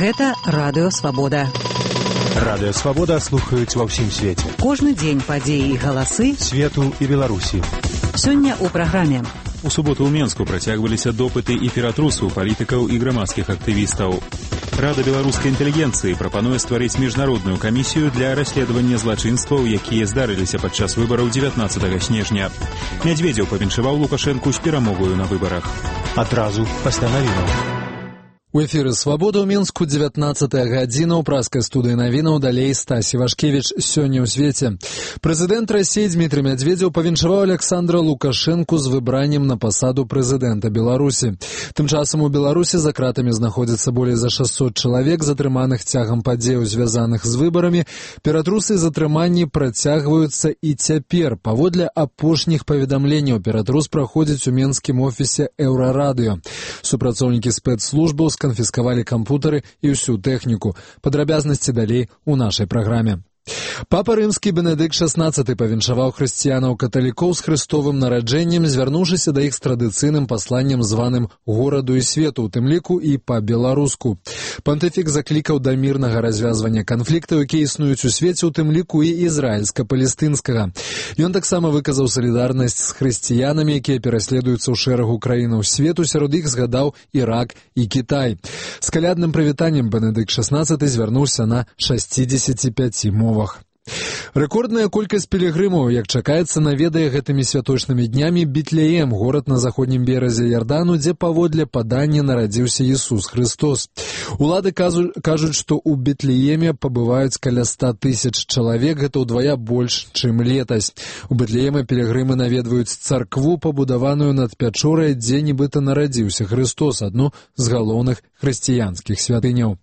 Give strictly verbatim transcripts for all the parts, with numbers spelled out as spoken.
Гэта Радыё Свабода. Радыё Свабода слухаюць ва ўсім свеце. Кожны дзень падзеі і галасы свету і Беларусі. Сёння ў праграме. У суботу ў Менску працягваліся допыты і ператрусу палітыкаў і грамадскіх актывістаў. Рада беларускай інтэлігенцыі прапануе стварыць міжнародную камісію для расследавання злачынстваў, якія здарыліся падчас выбараў дзевятнаццатага снежня. Мядзведзеў павіншаваў Лукашэнку з перамогаю на выбарах. Адразу пасля навінаў. У эфіры «Свабода» ў Менску, дзевятнаццатая гадзіна, ў праскай студыі навінаў, далей Стасі Вашкевіч. Сёння ў свеце. Прэзідэнт Расіі Дмітрый Мядзведзеў павіншаваў Александра Лукашэнку з выбраннем на пасаду прэзідэнта Беларусі. Тым часам у Беларусі за кратамі знаходзіцца болей за шасцьсот чалавек, затрыманых цягам падзеяў, звязаных з выбарамі. Ператрусы і затрыманні працягваюцца і цяпер. Паводле апошніх паведамленняў, ператрус праходзіць у менскім офісе Еўрарадыё. Супрацоўнікі спецслужбаў сканфіскавалі кампутары і ўсю тэхніку. Падрабязнасці далей у нашай праграме. Папа рымскі Бенедыкт шаснаццаты павіншаваў хрысціянаў-каталікоў з хрыстовым нараджэннем, звярнуўшыся да іх з традыцыйным пасланнем званым гораду і свету, у тым ліку і па-беларуску. Пантыфік заклікаў да мірнага развязвання канфліктаў, якія існуюць у свеце, у тым ліку і ізраільска-палестынскага. Ён таксама выказаў салідарнасць з хрысціянамі, якія пераследуюцца ў шэрагу краінаў свету, сярод іх згадаў Ірак і Кітай. З калядным прывітаннем Бенедыкт шаснаццаты звярнуўся на шасцідзесяці пяці мовах. Рэкордная колькасць пілігрымаў, як чакаецца, наведае гэтымі святочнымі днямі Бетлеем, горад на заходнім беразе Ярдану, дзе паводле падання нарадзіўся Ісус Хрыстос. Улады кажуць, што ў Бетлееме пабываюць каля ста тысяч чалавек, гэта ўдвая больш, чым летась. У Бетлееме пілігрымы наведваюць царкву, пабудаваную над пячорай, дзе нібыта нарадзіўся Хрыстос, адну з галоўных хрысціянскіх святыняў.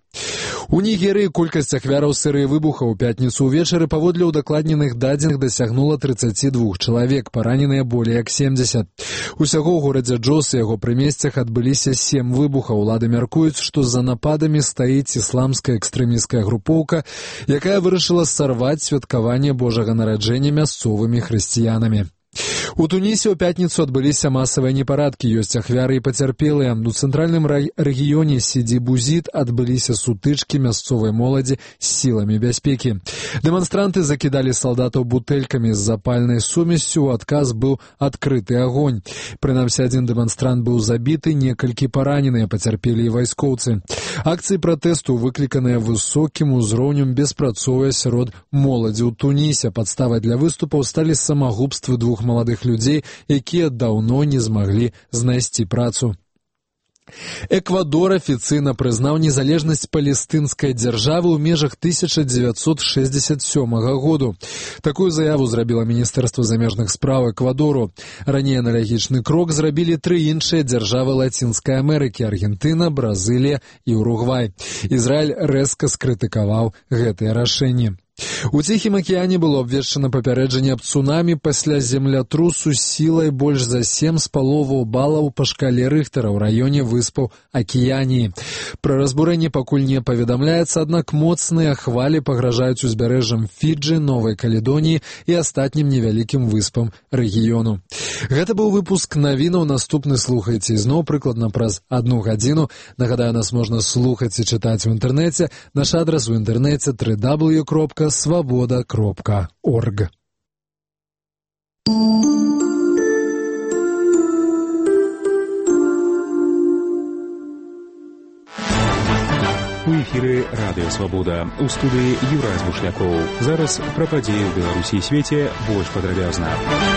У Нігерыі колькасць ахвяраў серыі выбуха ў пятніцу ўвечары паводле ўдакладненых дадзеных дасягнула трыццаці двух чалавек, параненыя болей як семдзесят. Усяго ў горадзе Джос і яго прымесцях адбыліся сем выбухаў. Улады мяркуюць, што за нападамі стаіць ісламская экстрэмісцкая групоўка, якая вырашыла сарваць святкаванне Божага нараджэння мясцовымі хрысціянамі. У Тунісе ў пятніцу адбыліся масавыя непарадкі, ёсць ахвяры і пацярпелыя. У цэнтральным рэгіёне Сіді-Бузід адбыліся сутычкі мясцовай моладзі з сіламі бяспекі. Дэманстранты закідалі салдатаў бутэлькамі з запальнай сумессю, у адказ быў адкрыты агонь. Прынамсі, адзін дэманстрант быў забіты, некалькі параненыя, пацярпелі і вайскоўцы. Акцыі пратэсту выкліканыя высокім узроўнем беспрацоўя сярод моладзі ў Тунісе. Падставай для выступаў сталі самагубствы двух маладых людзей, якія даўно не змаглі знайсці працу. Эквадор афіцыйна прызнаў незалежнасць палестынскай дзяржавы ў межах тысяча дзевяцьсот шэсцьдзесят сёмага году. Такую заяву зрабіла Міністэрства замежных спраў Эквадору. Раней аналагічны крок зрабілі тры іншыя дзяржавы Лацінскай Амерыкі – Аргентына, Бразылія і Уругвай. Ізраіль рэзка скрытыкаваў гэтыя рашэнні. У Ціхім акіяне было абвешчана папярэджанне аб цунамі пасля землятрусу сілай больш за сем з паловаў балаў па шкале Рыхтара ў раёне выспаў Акіяніі. Пра разбурэнне пакуль не паведамляецца, аднак моцныя хвалі пагражаюць узбярэжжам Фіджы, Новай Каледоніі і астатнім невялікім выспам рэгіёну. Гэта быў выпуск навінаў, наступны слухайце ізноў прыкладна праз адну гадзіну. Нагадаю, нас можна слухаць і чытаць у інтэрнэце. Наш адрас у інтэрнэце тры дабл ю кропка свабода кропка орг. У эфіры Радыё Свабода. У студыі Юрай Звушлякоў. Зараз пра падзеі ў Беларусі і свеце больш падрабязна.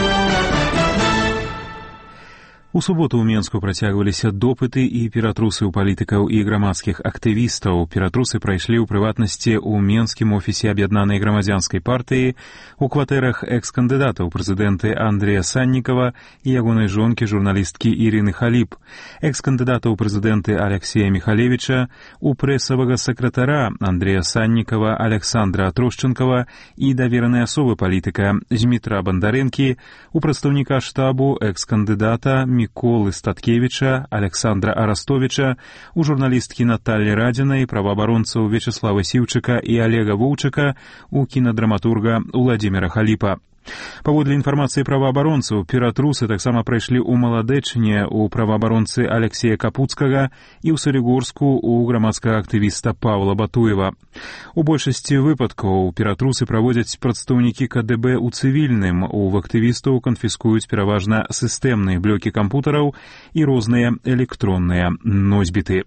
У суботу ў Менску працягваліся допыты і ператрусы ў палітыкаў і грамадскіх актывістаў. Ператрусы прайшлі ў прыватнасці ў менскім офісе аб'яднанай грамадзянскай партыі, у кватэрах экс-кандыдата ў прэзідэнты Андрэя Саннікава і ягонай жонкі журналісткі Ірыны Халіп, экс-кандыдата ў прэзідэнты Алексея Міхалевіча, у прэсавага сакратара Андрэя Саннікава Александра Трушчэнкава і даверанай асобы палітыка Змітра Бандарэнкі, у прадстаўніка штабу экс-кандыдата Міколы Статкевіча, Александра Арастовіча, у журналісткі Наталі Радзінай, праваабаронцаў Вячеслава Сіўчыка і Олега Воўчыка, у кінадраматурга Уладзіміра Халіпа. Паводле інфармацыі праваабаронцаў, ператрусы таксама прайшлі ў Маладэчыне у праваабаронцы Алексея Капуцкага і ў Салігорску у грамадскага актывіста Павла Батуева. У большасці выпадкаў ператрусы праводзяць прадстаўнікі ка дэ бэ ў цывільным, у актывістаў канфіскуюць пераважна сістэмныя блокі кампутараў і розныя электронныя носьбіты.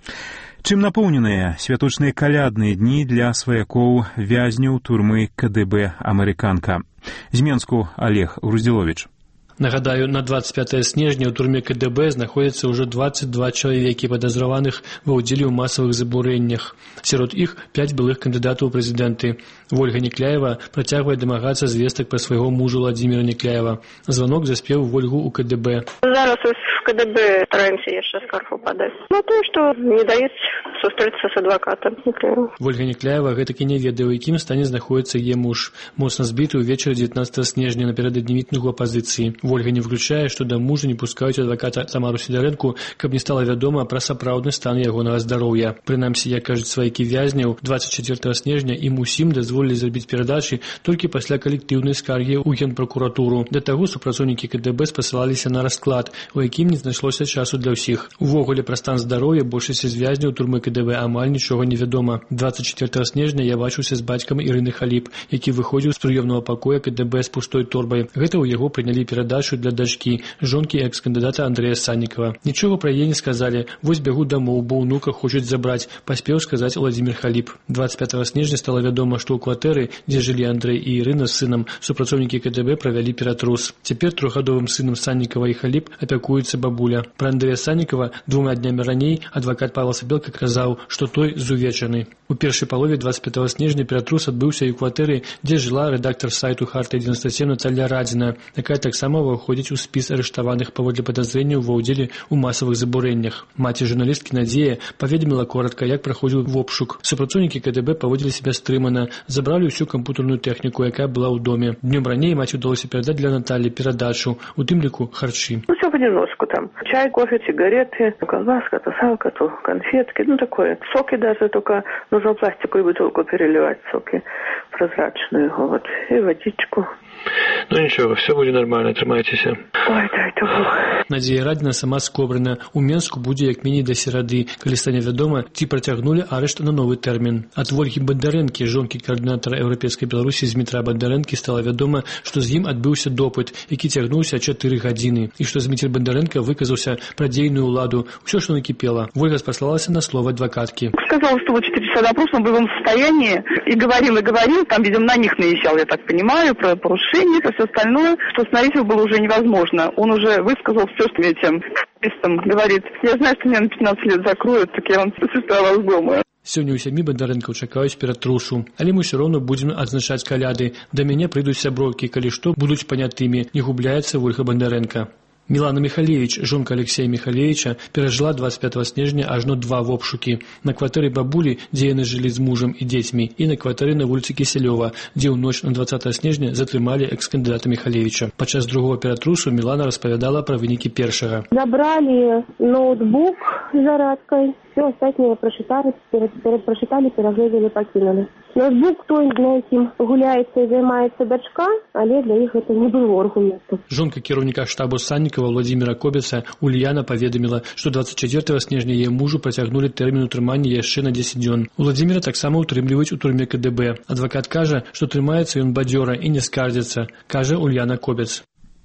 Чым напоўненыя святочныя калядныя дні для сваякоў вязняў турмы ка дэ бэ «Амерыканка». З Менску Олег Груздзіловіч. Нагадаю, на двадцать пятое снежня ў турме ка дэ бэ знаходзяцца ўжо двадцать два чалавекі падазраваных ва ўдзеле ў масавых забурэннях. Сярод іх пяць былых кандыдатаў у прэзідэнты. Вольга Некляева працягвае дамагацца звестак пра свайго мужа Владзіміра Некляева. Званок заспеў Вольгу ў ка дэ бэ. Зараз в ка дэ бэ стараемся яшчэ скаргу падаць. Ну, то, што не даюць сустрэцца з адвакатам Некляева. Вольга Некляева гэтак і не ведае, у якім стане знаходзіцца яе муж. Моцна збіты ўвечары дзевятнаццатага снежня напярэдадні мітынгу апазіцыі. Вольга не выключае, што да мужа не пускаюць адваката Тамару Сідоренку, каб не стала вядома пра сапраўдны стан ягонага здароўя. Прынамсі, як кажуць сваякі вязняў, двадцать чацвёртага снежня ім усім дазволілі зрабіць перадачы толькі пасля калектыўнай скаргі ў генпракуратуру. Да таго супрацоўнікі ка дэ бэ спасылаліся на расклад, у якім не знайшлося часу для ўсіх. Увогуле пра стан здароўя большасці з вязняў турмы ка дэ бэ амаль нічога не вядома. двадцать чацвёртага снежня я бачыўся з бацькам Ірыны Халіп, які выходзіў з прыёмнага пакоя ка дэ бэ з пустой торбай. Гэта ў яго прынялі перадачу для дачкі, жонкі экс-кандыдата Андрэя Саннікава. Нічога пра яе не сказалі. Вось бягу дамоў, бо ўнука хочуць забраць, паспеў сказаць Владзімір Халіп. двадцать пятого снежня стала вядома, што ў кватэры, дзе жылі Андрэй і Ірына з сынам, супрацоўнікі ка дэ бэ правялі ператрус. Цяпер трохгадовым сынам Саннікава і Халіп апякуецца бабуля. Пра Андрэя Саннікава двума днямі раней адвакат Павла Сабелка казаў, што той зувечаны. У першай палове двадцать пятого снежня ператрус адбыўся і ў кватэры, дзе жыла рэдактар сайту Харта девяносто семь Наталья Радзіна, якая таксама ўваходзіць у спіс арыштаваных паводле падазрэнняў ва ўдзеле ў масавых забурэннях. Маці журналісткі Надзея паведаміла коратка, як праходзіў вобшук. Супрацоўнікі ка дэ бэ паводзілі сябе стрымана, забралі ўсю кампутарную тэхніку, якая была ў доме. Днём раней маці ўдалося перадаць для Наталі перадачу, у тым ліку харчы. Ну, все понемножку там. Чай, кофе, сигареты, колбаска, то салка, то конфетки, ну такое. Соки даже, только нужно пластиковую бутылку переливать, соки прозрачную, вот, и водичку. Ну нічого, все будзе нармальна, трымайцеся. Ой, дай то Бог. Надзея Радзіна сама скобрана. У Менску будзе як міні да серады, калі стане вядома, ці працягнулі арышт на новы тэрмін. Ад Вольгі Бондарэнкі, жонкі каардынатара Еўрапейскай Беларусі Змітра Бондарэнкі, стала вядома, што з ім адбыўся допыт, які цягнуўся чатыры гадзіны, і што Зміцер Бондарэнка выказаўся пра дзейную ўладу. Усё, што накіпела. Вольга спаслалася на слово адвакаткі. Сказал, что вот четыре часа допроса, он был в боевом состоянии, и говорил, и говорил, там, видимо, на них наезжал, я так понимаю, про порушение, про все остальное, что остановить его было уже невозможно. Он уже высказал все, что этим пистом говорит. Я знаю, что меня на пятнадцать лет закроют, так я вам сестра вас дома. Сёння ў сямі бандарэнкаў чакаюць ператрушу, але мы ўсё роўна будзем адзначаць каляды. Да мяне прыйдуць сяброўкі, калі што, будуць панятымі, не губляецца Вольга Бондарэнка. Мілана Михалевич, жонка Алексея Михалевича, перажила двадцать пятого снежня ажно два вобшукі. На кватэры бабулі, дзе яны жылі з мужам і дзецьмі, і на кватэры на вуліцы Кісялёва, дзе ў ноч на двадцатого снежня затрымалі экс-кандыдата Михалевича. Падчас другого ператрусу Мілана распавядала пра вынікі першага. Забрали ноутбук з зарадкой, все остальное прочитали, прочитали, переглядели, покинули. Ноутбук той, на якім гуляецца і займаецца дачка, але для іх гэта не было аргументу. Жонка кіраўніка штабу Саннікава Владзіміра Кобеца Ульяна паведаміла, што двадцать четвёртого снежня яе мужу працягнулі тэрмін утрымання яшчэ на дзесяць дзён. Владзіміра таксама утрымліваюць у турме ка дэ бэ. Адвакат кажа, што трымаецца ён бадзёра і не скардзіцца, кажа Ульяна Кобец.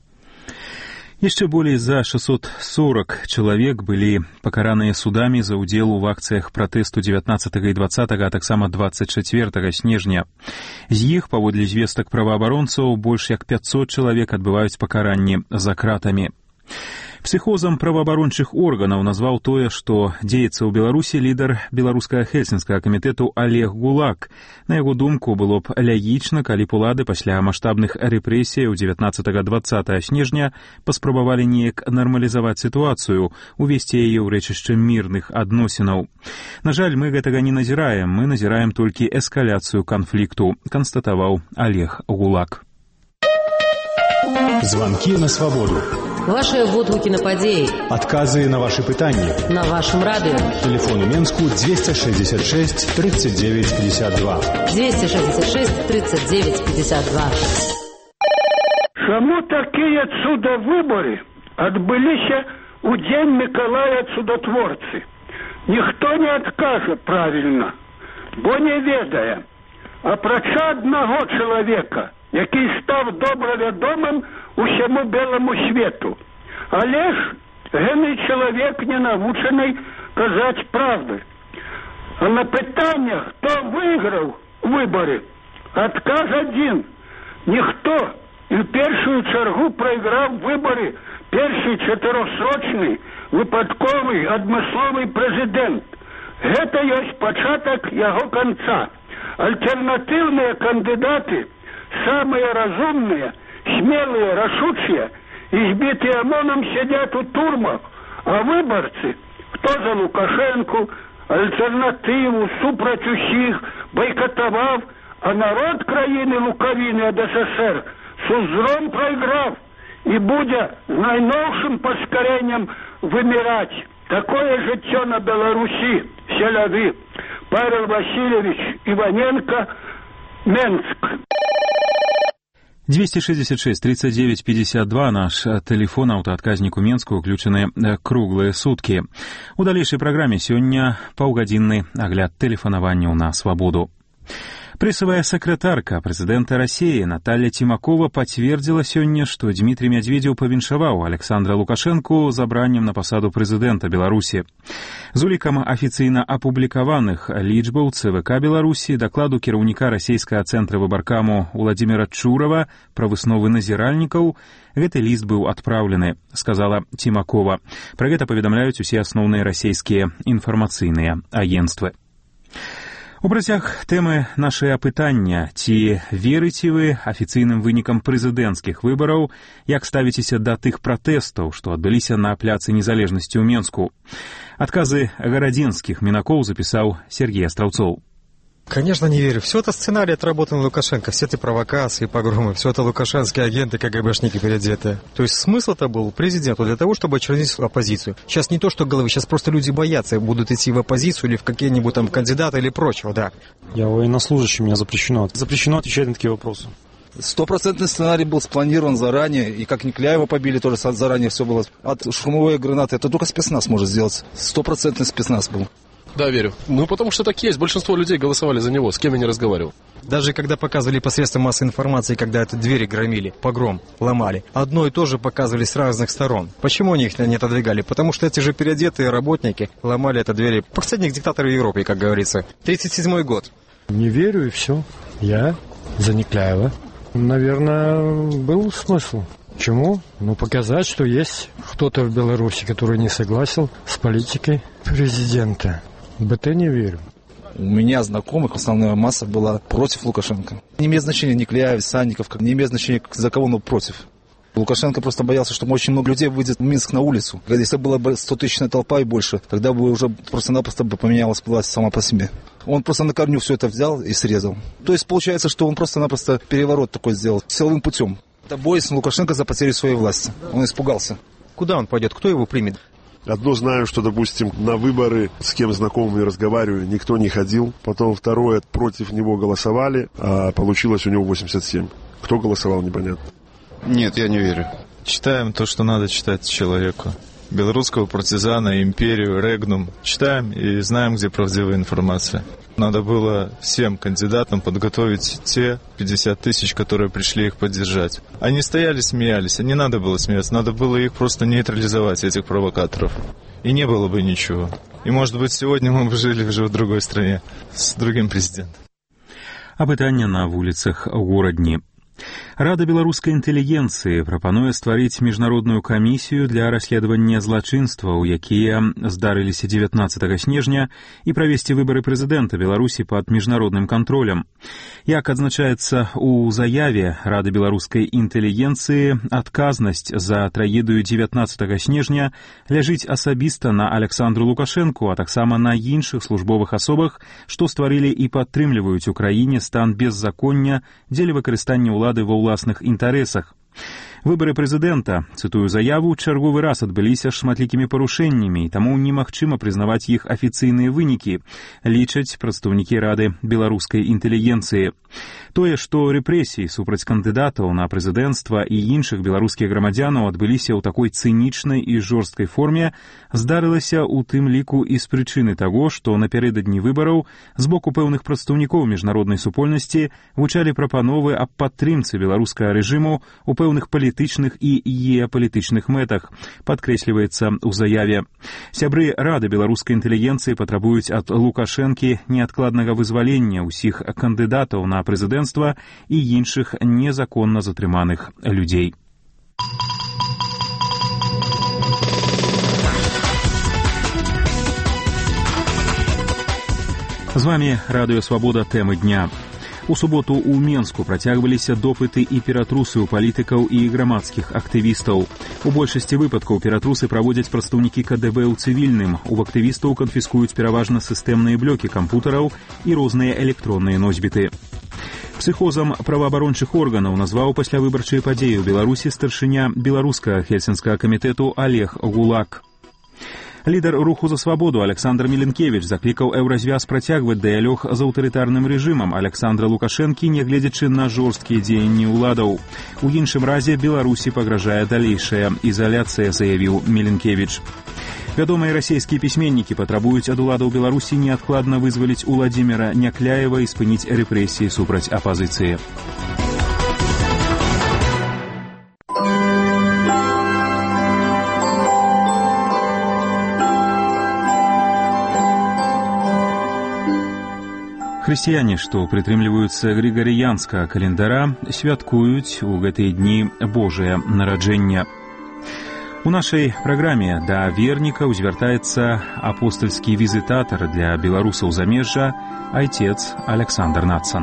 Яшчэ болей за шестьсот сорок чалавек былі пакараныя судамі за ўдзел у акцыях пратэсту дзевятнаццатага і дваццатага, а таксама двадцать четвёртого снежня. З іх, паводле звестак праваабаронцаў, больш як пятьсот чалавек адбываюць пакаранні за кратамі. Псіхозам праваабарончых органаў назваў тое, што дзеецца ў Беларусі лідар беларускага хельсінскага камітэту Олег Гулак. На яго думку, было б лягічна, калі б улады пасля маштабных рэпрэсій дзевятнаццатага дваццатага снежня паспрабавалі неяк нармалізаваць сітуацыю, увесці яе ў рэчышча мірных адносінаў. На жаль, мы гэтага не назіраем, мы назіраем толькі эскаляцыю канфлікту, канстатаваў Олег Гулак. Звонки на свободу. Ваши водгукі на падзеі. Адказы на ваши пытанні. На вашем радио. Телефон у Менску двести шестьдесят шесть тридцать девять пятьдесят два. двести шестьдесят шесть тридцать девять пятьдесят два. Таму такія цудавыборы адбыліся у дзень Мікалая Цудатворцы. Ніхто не адкажа правільна, бо не ведае. Апрача аднаго чалавека, які стаў добра вядомым усяму беламу свету. Але ж гэны чалавек не навучаны казаць правды. А на пытанне, хто выйграў выборы, адказ адзін. Ніхто. І ў першую чаргу прайграў выборы першы чатырохсрочны выпадковы адмысловы прэзідэнт. Гэта ёсць пачатак яго канца. Альтэрнатыўныя кандыдаты, самыя разумныя, смелыя, рашучыя, избитые ОМОНом сидят у турмах, а выборцы, кто за Лукашенко, альтернативу, супраць усіх, бойкотовав, а народ країни лукавіни ад СССР с узром проиграв и будя с найновшим поскорением вымирать. Такое життя на Беларуси, селяви. Павел Васильевич Иваненко, Менск. двести шестьдесят шесть тридцать девять пятьдесят два наш телефон аўтаадказнік у Менску уключаны круглыя суткі. У далейшай праграме сёння паўгадзінны агляд тэлефанаванняў на свабоду. Прессовая секретарка президента России Наталья Тимакова подтвердила сегодня, что Дмитрий Медведев павіншаваў Александра Лукашенко забраннем на посаду президента Беларуси. З улікам афіцыйна апублікаваных лічбаў ЦВК Беларуси докладу кіраўніка расійскага цэнтра выбаркаму Владимира Чурова про высновы назіральнікаў гэты ліст быў адпраўлены, сказала Тимакова. Про гэта паведамляюць усе асноўныя расійскія інфармацыйныя агенствы. У працяг тэмы нашае апытання, ці верыце вы афіцыйным вынікам прэзідэнцкіх выбараў, як ставіцеся да тых пратэстаў, што адбыліся на пляцы незалежнасці ў Менску? Адказы гарадзенскіх мінакоў запісаў Сергей Астраўцоў. Конечно, не верю. Все это сценарий отработан Лукашенко. Все эти провокации, погромы, все это лукашенские агенты, КГБшники переодетые. То есть смысл-то был президенту для того, чтобы очернить оппозицию. Сейчас не то, что головы, сейчас просто люди боятся, будут идти в оппозицию или в какие-нибудь там кандидаты или прочего, да. Я военнослужащий, мне запрещено. Запрещено отвечать на такие вопросы. Стопроцентный сценарий был спланирован заранее, и как Никляева побили, тоже заранее все было. От шумовой гранаты это только спецназ может сделать. Стопроцентный спецназ был. Да, верю. Ну, потому что так есть. Большинство людей голосовали за него, с кем я не разговаривал. Даже когда показывали посредством массовой информации, когда это двери громили, погром, ломали, одно и то же показывали с разных сторон. Почему они их не отодвигали? Потому что эти же переодетые работники ломали это двери. Последних диктаторов Европы, как говорится. тридцать седьмой год. Не верю, и все. Я за Никляева. Наверное, был смысл. Почему? Ну, показать, что есть кто-то в Беларуси, который не согласен с политикой президента. В это не верю. У меня знакомых основная масса была против Лукашенко. Не имеет значения Никляев, Санников, не имеет значения за кого, но против. Лукашенко просто боялся, что очень много людей выйдет в Минск на улицу. Если была бы стотысячная толпа и больше, тогда бы уже просто-напросто бы поменялась власть сама по себе. Он просто на корню все это взял и срезал. То есть получается, что он просто-напросто переворот такой сделал силовым путем. Это боясь Лукашенко за потерю своей власти. Он испугался. Куда он пойдет? Кто его примет? Одно знаю, что, допустим, на выборы, с кем знакомыми разговариваю, никто не ходил. Потом второе, против него голосовали, а получилось у него восемьдесят семь. Кто голосовал, непонятно. Нет, я не верю. Читаем то, что надо читать человеку. Белорусского партизана, империю, Регнум. Читаем и знаем, где правдивая информация. Надо было всем кандидатам подготовить те пятьдесят тысяч, которые пришли их поддержать. Они стояли, смеялись, а не надо было смеяться, надо было их просто нейтрализовать, этих провокаторов. И не было бы ничего. И, может быть, сегодня мы бы жили уже в другой стране, с другим президентом. Апытанне на вуліцах горадні. Рада беларускай інтэлігенцыі прапануе стварыць міжнародную камісію для расследавання злачынстваў, якія здарыліся дзевятнаццатага снежня, і правесці выбары прэзідэнта Беларусі пад міжнародным кантролем. Як адзначаецца ў заяве Рады беларускай інтэлігенцыі, адказнасць за трагедыю дзевятнаццатага снежня ляжыць асабіста на Александру Лукашенку, а таксама на іншых службовых асобах, што стварылі і падтрымліваюць у краіне стан беззаконня дзеля выкарыстання ўлады ва ўласных інтарэсах. Выбары прэзідэнта, цытую заяву, чарговы раз адбыліся шматлікімі парушэннямі, і таму немагчыма прызнаваць іх афіцыйныя вынікі, лічаць прадстаўнікі Рады беларускай інтэлігенцыі. Тое, што рэпрэсіі супраць кандыдатаў на прэзідэнцтва і іншых беларускіх грамадзянаў адбыліся ў такой цынічнай і жорсткай форме, здарылася ў тым ліку і з прычыны таго, што напярэдадні выбараў з боку пэўных прадстаўнікоў міжнароднай супольнасці гучалі прапановы аб падтрымцы беларускага рэжыму у пэўных палітычных і геапалітычных мэтах, падкрэсліваецца ў заяве. Сябры Рады беларускай інтэлігенцыі патрабуюць ад Лукашэнкі неадкладнага вызвалення ўсіх кандыдатаў на прэзідэнцтва і іншых незаконна затрыманых людзей. З вами Радыё Свабода, тэмы дня. У суботу ў Менску працягваліся допыты і ператрусы ў палітыкаў і грамадскіх актывістаў. У большасці выпадкаў ператрусы праводзяць прадстаўнікі ка дэ бэ ў цывільным. У актывістаў канфіскуюць пераважна сістэмныя блокі кампутараў і розныя электронныя носьбіты. Псіхозам праваабарончых органаў назваў паслявыбарчыя падзеі ў Беларусі старшыня беларускага хельсінскага камітэту Олег Гулак. Лідар руху за свабоду Александр Міленкевіч заклікаў еўразвяз працягваць дыялог з аўтарытарным рэжымам Александра Лукашэнкі, нягледзячы на жорсткія дзеянні ўладаў. У іншым разе Беларусі пагражае далейшая ізаляцыя, заявіў Міленкевіч. Вядомыя расійскія пісьменнікі патрабуюць ад уладаў Беларусі неадкладна вызваліць Уладзіміра Някляева і спыніць рэпрэсіі супраць апазіцыі. Хрысціяне, што прытрымліваюцца грыгарыянскага календара, святкуюць у гэтыя дні Божае нараджэнне. У нашай праграме да вернікаў звяртаецца апостальскі візітатар для беларусаў замежжа, айцец Александр Нацан.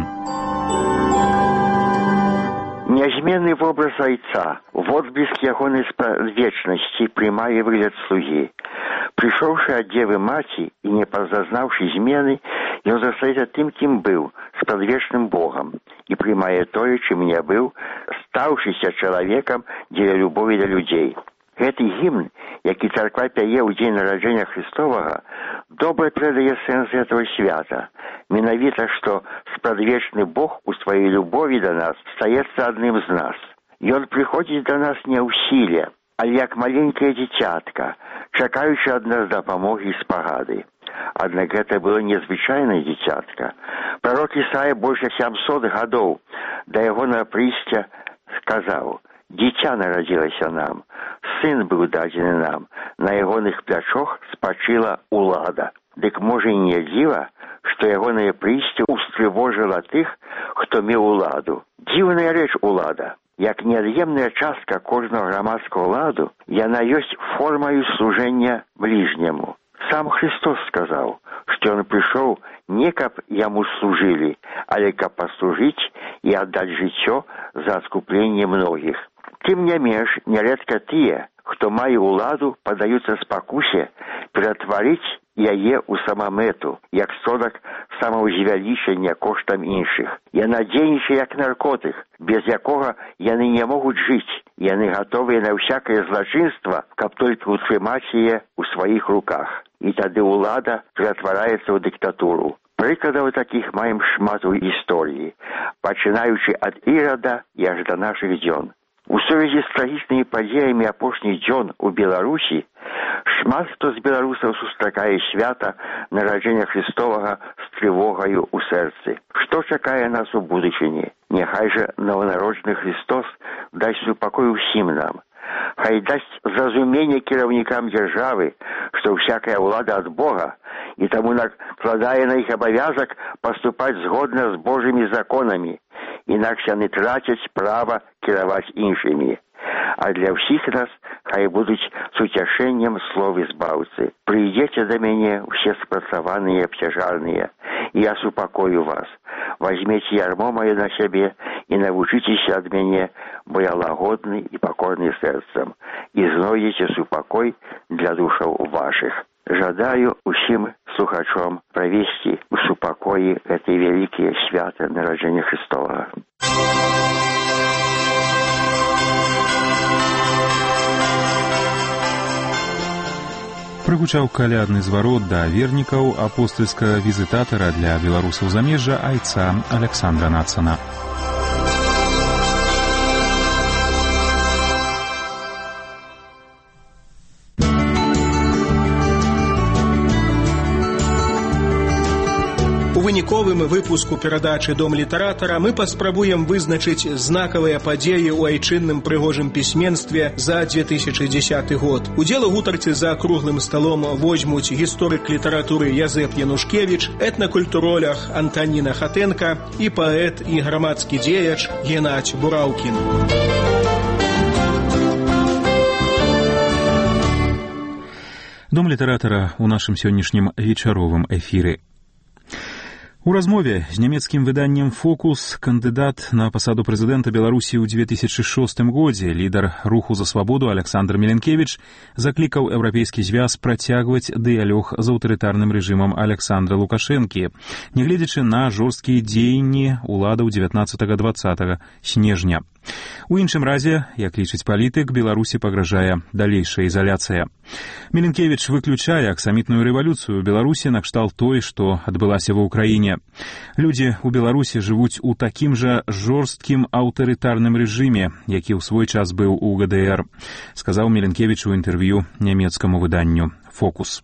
Нязменны вобраз айца, водбліск ягонай спрадвечнасці прымае выгляд слугі. Прыйшоўшы ад дзевы маці і не пазазнаўшы змены, ён застаецца тым, кім быў, спрадвечным Богам, і прымае тое, чым не быў, стаўшыся чалавекам дзеля любові да людзей. Гэты гімн, які царква пяе ў дзень нараджэння Христовага, добра перадае сэнс гэтага свята. Менавіта, што спрадвечны Бог у сваёй любові да нас стаецца адным з нас. Ён прыходзіць да нас не ў сіле, але як маленькае дзіцятка, чакаючы ад нас дапамогі і спагады. Аднак гэта было незвычайнае дзіцятка. Прарок Ісая больш як сямсот гадоў да ягонага прыйсця сказаў: «Дзіця нарадзілася нам, сын быў дадзены нам, на ягоных плячох спачыла улада». Дык можа і не дзіва, што ягонае прыйсце устрывожыла тых, хто меў уладу. Дзіўная рэч улада. Як неад'емная частка кожнага грамадскага ладу, яна ёсць формаю служэння бліжняму. Сам Христос сказаў, што ён прыйшоў не каб яму служылі, але каб паслужыць і аддаць жыццё за адкупленне многіх. Тым не менш, нярэдка тыя, хто мае ўладу, падаюцца спакусе ператварыць яе ў самамэту, як сродак самаўзвялічання коштам іншых. Яна дзейнічае як наркотык, без якога яны не могуць жыць. Яны гатовыя на ўсякае злачынства, каб толькі утрымаць яе ў сваіх руках. І тады ўлада ператвараецца ў дыктатуру. Прыкладаў такіх маем шмат у гісторыі, пачынаючы ад Ірада і аж да нашых дзён. У сувязі з трагічнымі падзеямі апошніх дзён у Беларусі шмат хто з беларусаў сустракае свята нараджэння Христовага з трывогаю ў сэрцы. Што чакае нас у будучыні? Няхай жа нованароджаны Христос дасць супакой усім нам. Хай дасць зразуменне кіраўнікам дзяржавы, што ўсякая ўлада ад Бога, і таму накладае на іх абавязак паступаць згодна з Божымі законамі, інакш яны трацяць права кіраваць іншымі. А для ўсіх нас хай будуць суцяшэннем словы збаўцы. Прыйдзеце да мяне ўсе спрацаваныя і абцяжарныя, і я супакою вас. Вазьмеце ярмо маё на сябе і навучыцеся ад мяне, бо я лагодны і пакорны сэрцам, і знойдзеце супакой для душаў вашых. Жадаю усім слухачом правесці ў супакоі гэтыя вялікія свята нараджэння Христовага. Прагучаў калядны зварот да вернікаў апостальскага візітатара для беларусаў замежжа айца Александра Нацана. У выніковым выпуску перадачы «Дом літаратара» мы паспрабуем вызначыць знакавыя падзеі ў айчынным прыгожым пісьменстве за две тысячи десятый год. Удзел у гутарцы за круглым сталом возьмуць гісторык літаратуры Язэп Янушкевіч, этнакультуролог Антаніна Хатэнка і паэт і грамадскі дзеяч Геннадзь Бураўкін. Дом літаратара ў нашым сённяшнім вечаровым эфіры. У размове з нямецкім выданнем «Фокус» кандыдат на пасаду прэзідэнта Беларусі ў две тысячи шостым годзе, лідар руху за свабоду Александр Меленкевич заклікаў Еўрапейскі звяз працягваць дыялог з аўтарытарным рэжымам Александра Лукашэнкі, нягледзячы на жорсткія дзеянні уладаў дзевятнаццатага-дваццатага снежня. У іншым разе, як лічыць палітык, Беларусі пагражае далейшая ізаляцыя. Меленкевич выключае аксамітную рэвалюцыю ў Беларусі накшталт той, што адбылася ва ўкраіне. Людзі ў Беларусі жывуць у такім жа жорсткім аўтарытарным рэжыме, які ў свой час быў у гэ дэ эр, сказаў Меленкевич у інтэрв'ю нямецкаму выданню «Фокус».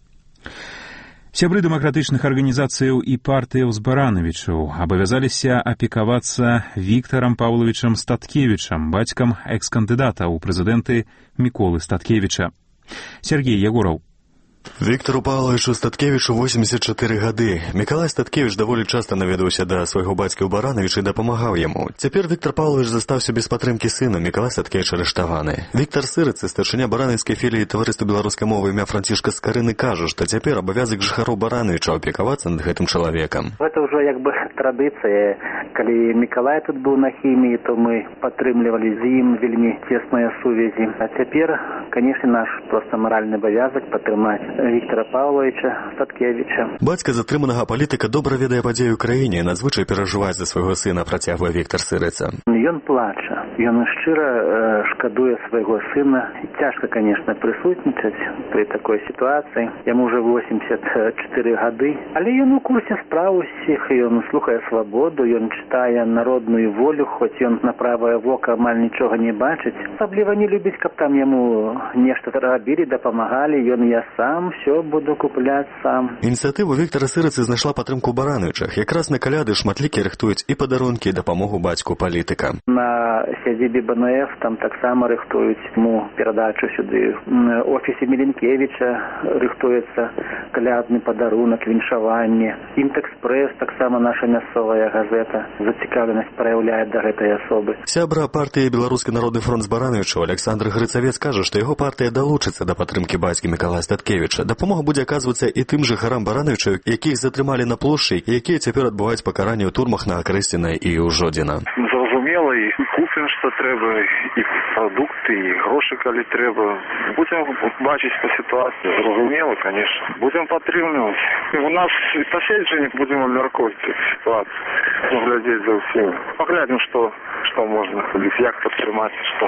Сябры дэмакратычных арганізацыяў і партыяў з Баранавічаў абавязаліся апекавацца Віктарам Паўлавічам Статкевічам, бацькам экс-кандыдата ў прэзідэнты Міколы Статкевіча. Сергей Ягораў. Віктору Павловичу Статкевичу восемьдесят чатыры гады. Мікалай Статкевич даволі часта наведаўся да свайго бацькі ў Баранавічы і дапамагаў яму. Цяпер Віктор Павлович застаўся без падтрымкі сына, Мікалай Статкевич арыштаваны. Віктор Сырыцы, старшыня баранавіцкай філіі таварыства беларускай мовы імя Францішка Скарыны, кажа, што цяпер абавязак жыхароў Баранавіча апекавацца над гэтым чалавекам. Гэта ўжо як бы традыцыя. Калі Мікалай тут быў на хіміі, то мы падтрымлівалі з ім вельмі цесныя сувязі. А цяпер, канешне, наш проста маральны абавязак падтрымаць Віктора Павловича Статкевича. Бацька затрыманага палітыка добра ведае падзеі ў краіне, надзвычай перажываць за свайго сына, працягвае Віктор Сырыца. Ён плача, ён шчыра э, шкадуе свайго сына. Цяжка, конечно, прысутнічаць пры такой сітуацыі. Яму ўжо восемьдесят чатыры гады, але ён у курсе спраў усіх, ён слухае свабоду, ён чытае народную волю, хоць ён на правае вока амаль нічога не бачыць. Асабліва не любіць, каб там яму нешта рабілі, дапамагалі, ён я сам все буду купляць сам. Ініцыятыву Віктора Сырыцы знайшла падтрымку ў Баранавічах. Якраз на каляды шматлікія рыхтуюць і падарункі, і дапамогу бацьку палітыка. На сядзібе бэ эн эф там таксама рыхтуюць му перадачу сюды. В офісе Меленкевича рыхтуецца калядны падарунак, віншаванне. Інтэкспрэс, таксама наша мясцовая газета, зацікаўленасць праяўляе да гэтай асобы. Сябра партыі Беларускі народны фронт з Баранавічаў Александр Грыцавец кажа, што яго партыя далучыцца да падтрымкі бацькі Мікалая Статкевіча. Дапамога будзе аказвацца і тым жыхарам Баранавічаў, якіх затрымалі на плошчы, і якія цяпер адбываюць пакаранне ў турмах на Акрэсціна і ў Жодзіна. Зразумела, і купім, што трэба, і прадукты, і грошы, калі трэба. Будзем бачыць па сітуацыі. Зразумела, конечно. Будзем падтрымліваць. У нас і паседжанне будзем абмяркоўваць сітуацыю. Глядзець за ўсім. Паглядзім, што, што можна, як падтрымаць, што.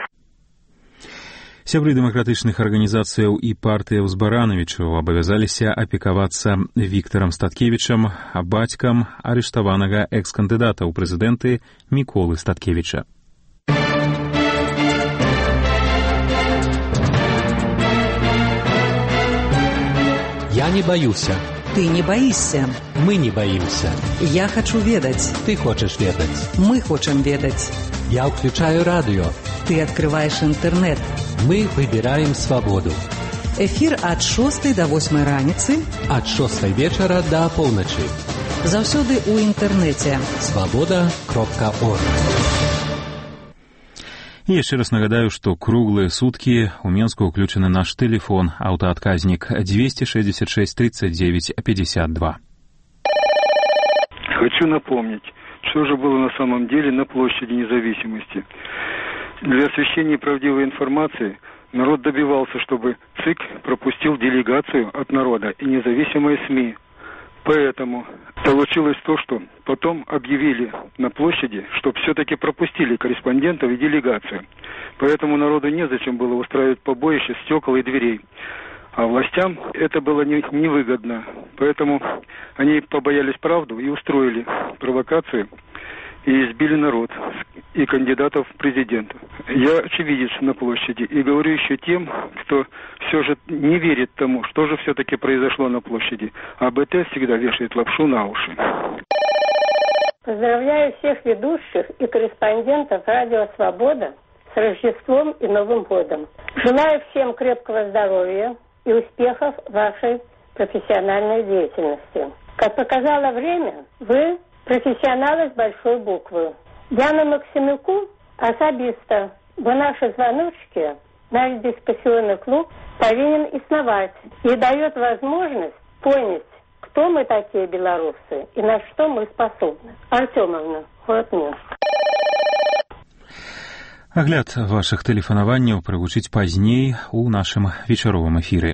Сябры дэмакратычных арганізацыяў і партыяў з Баранавічаў абавязаліся апекавацца Віктарам Статкевічам, бацькам арыштаванага экс-кандыдата ў прэзідэнты Міколы Статкевіча. Я не баюся. Ты не боишься. Мы не боимся. Я хочу ведать. Ты хочешь ведать. Мы хотим ведать. Я включаю радио. Ты открываешь интернет. Мы выбираем свободу. Эфир от шостой до восьмой раніцы. От шостой вечера до полночи. Заўсёды у интернете. свобода кропка орг. І яшчэ раз нагадаю, што круглыя суткі ў Менску ўключаны наш тэлефон, аўтаадказнік двести шестьдесят шесть тридцать девять пятьдесят два. Хочу напомнить, что же было на самом деле на площади Независимости. Для освещения правдивой информации народ добивался, чтобы ЦИК пропустил делегацию от народа и независимые СМИ. Поэтому получилось то, что потом объявили на площади, что все-таки пропустили корреспондентов и делегацию. Поэтому народу незачем было устраивать побоище стекол и дверей. А властям это было не, невыгодно. Поэтому они побоялись правду и устроили провокацию и избили народ и кандидатов в президенты. Я очевидец на площади и говорю еще тем, кто все же не верит тому, что же все-таки произошло на площади. А БТ всегда вешает лапшу на уши. Поздравляю всех ведущих и корреспондентов «Радио Свобода» с Рождеством и Новым годом. Желаю всем крепкого здоровья и успехов в вашей профессиональной деятельности. Как показало время, вы профессионалы с большой буквы. Яна Максимюку особисто, бо наши звоночки, наш дискуссионный клуб повинен основать и дает возможность понять, кто мы такие белорусы и на что мы способны. Артемовна, город Минск. Агляд вашых тэлефанаванняў прагучыць пазней у нашым вечаровым эфіры.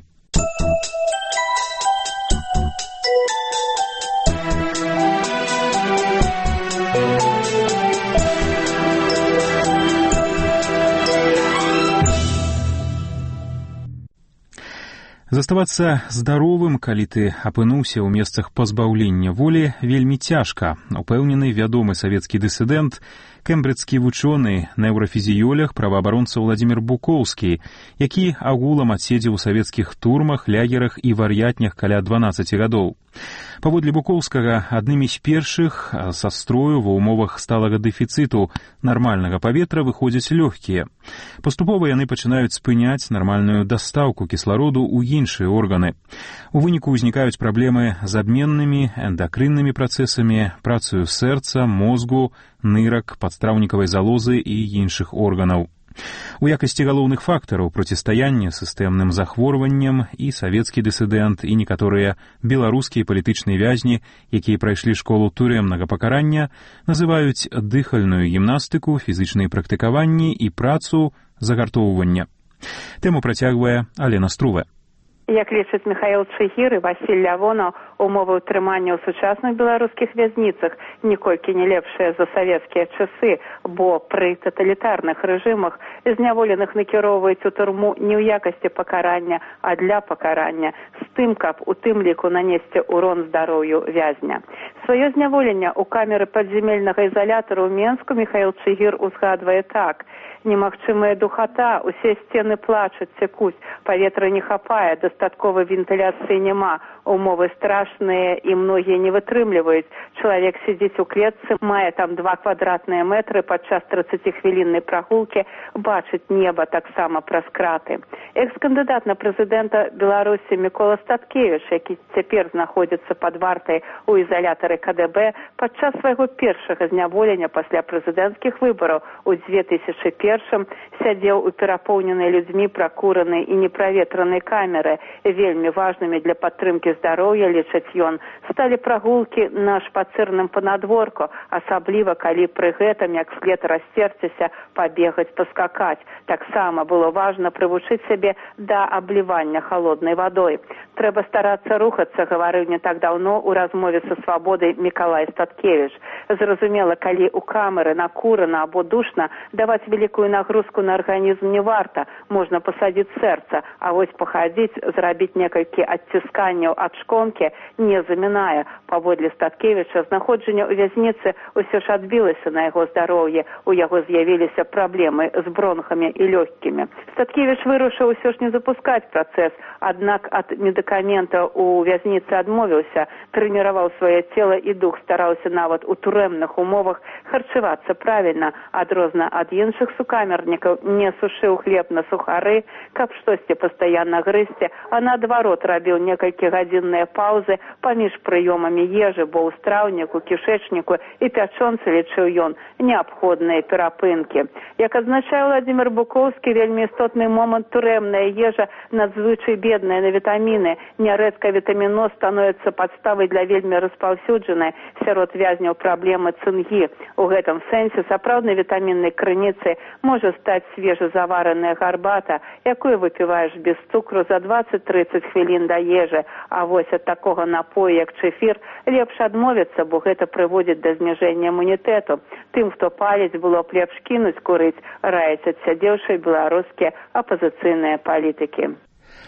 Заставацца здаровым, калі ты апынуўся ў месцах пазбаўлення волі, вельмі цяжка, упэўнены вядомы савецкі дысідэнт, кэмбриджскі вучоны, неўрафізіёлог, праваабаронца Владзімір Букоўскі, які агулам адседзеў у савецкіх турмах, лягерах і вар'ятнях каля дванаццаці гадоў. Паводле Букоўскага, аднымі з першых са строю ва ўмовах сталага дэфіцыту нармальнага паветра выходзяць лёгкія. Паступова яны пачынаюць спыняць нармальную дастаўку кіслароду ў іншыя органы. У выніку ўзнікаюць праблемы з абменнымі, эндакрыннымі працэсамі, працаю сэрца, мозгу, нырак, падстраўнікавай залозы і іншых органаў. У якасці галоўных фактараў процістаяння сістэмным захворванням і савецкі дысідэнт, і некаторыя беларускія палітычныя вязні, якія прайшлі школу турэмнага пакарання, называюць дыхальную гімнастыку, фізычныя практыкаванні і працу загартоўвання. Тэму працягвае Алена Струве. Як лічаць Міхаіл Чыгір і Васіль Лявонаў, умовы ўтрымання ў сучасных беларускіх вязніцах ніколькі не лепшыя за савецкія часы, бо пры таталітарных рэжымах зняволеных накіроўваюць у турму не ў якасці пакарання, а для пакарання, з тым, каб у тым ліку нанесці урон здароўю вязня. Сваё зняволенне ў камеры падзямельнага ізалятара ў Менску Міхаіл Чыгір узгадвае так: немагчымая духота, усе сцены плачуць, цекуць, паветра не хапае, дастатковай вентыляцыі няма, умовы страшныя і многія не вытрымліваюць. Чалавек сядзіць у клетцы, мае там два квадратныя метры, падчас трыццаціхвіліннай прагулкі бачыць неба таксама праз краты. Экс-кандыдат на прэзідэнта Беларусі Мікола Статкевіч, які цяпер знаходзіцца пад вартай у ізалятары ка дэ бэ, падчас свайго першага зняволення пасля прэзідэнцкіх выбараў у дзве тысячы першым сядзеў у перапоўненай людзьмі пракуранай і неправетранай камеры. Вельмі важнымі для падтрымкі здароўя, лічыць ён, сталі прагулкі на шпацырным панадворку, асабліва калі пры гэтым, як след расцерціся, пабегаць, паскакаць. Таксама было важна прывучыць сябе да аблівання халоднай вадой. Трэба старацца рухацца, гаварыў не так даўно ў размове са Свабодай Мікалай Статкевіч. Зразумела, калі ў камеры накурана або душна, даваць вялікую нагрузку на арганізм не варта, можна пасадзіць сэрца, а вось пахадзіць, зрабіць некалькі адцісканняў ад шконкі не замінае. Паводле Статкевіча, знаходжанне ў вязніцы ўсё ж адбілася на яго здароўе, у яго з'явіліся праблемы з бронхамі і лёгкімі. Статкевіч вырашыў усё ж не запускаць працэс, аднак ад медыкаментаў у вязніцы адмовіўся, трэніраваў сваё цела і дух, стараўся нават у турэмных умовах харчавацца правільна, адрозна ад іншых сукамернікаў не сушыў хлеб на сухары, каб штосьці пастаянна грызці, а наадварот рабіў некалькі гадзінныя паўзы паміж прыёмамі ежы, бо ў страўніку, кішэчніку і пячонцы, лічыў ён, неабходныя перапынкі. Як адзначае Владзімір Букоўскі, вельмі істотны момант турэмная ежа надзвычай бедная на вітаміны. Нярэдка вітаміноз становіцца падставай для вельмі распаўсюджанай сярод вязняў праблемы цынгі. У гэтым сэнсе сапраўднай вітаміннай крыніцай можа стаць свежазавараная гарбата, якую выпіваеш без цукру за дваццаць-трыццаць хвілін да ежы. А вось ад такога напою, як чэфір, лепш адмовіцца, бо гэта прыводзіць да зніжэння імунітэту. Тым, хто паліць, было б лепш кінуць курыць, раяць адсядзеўшыя беларускія апазіцыйныя палітыкі.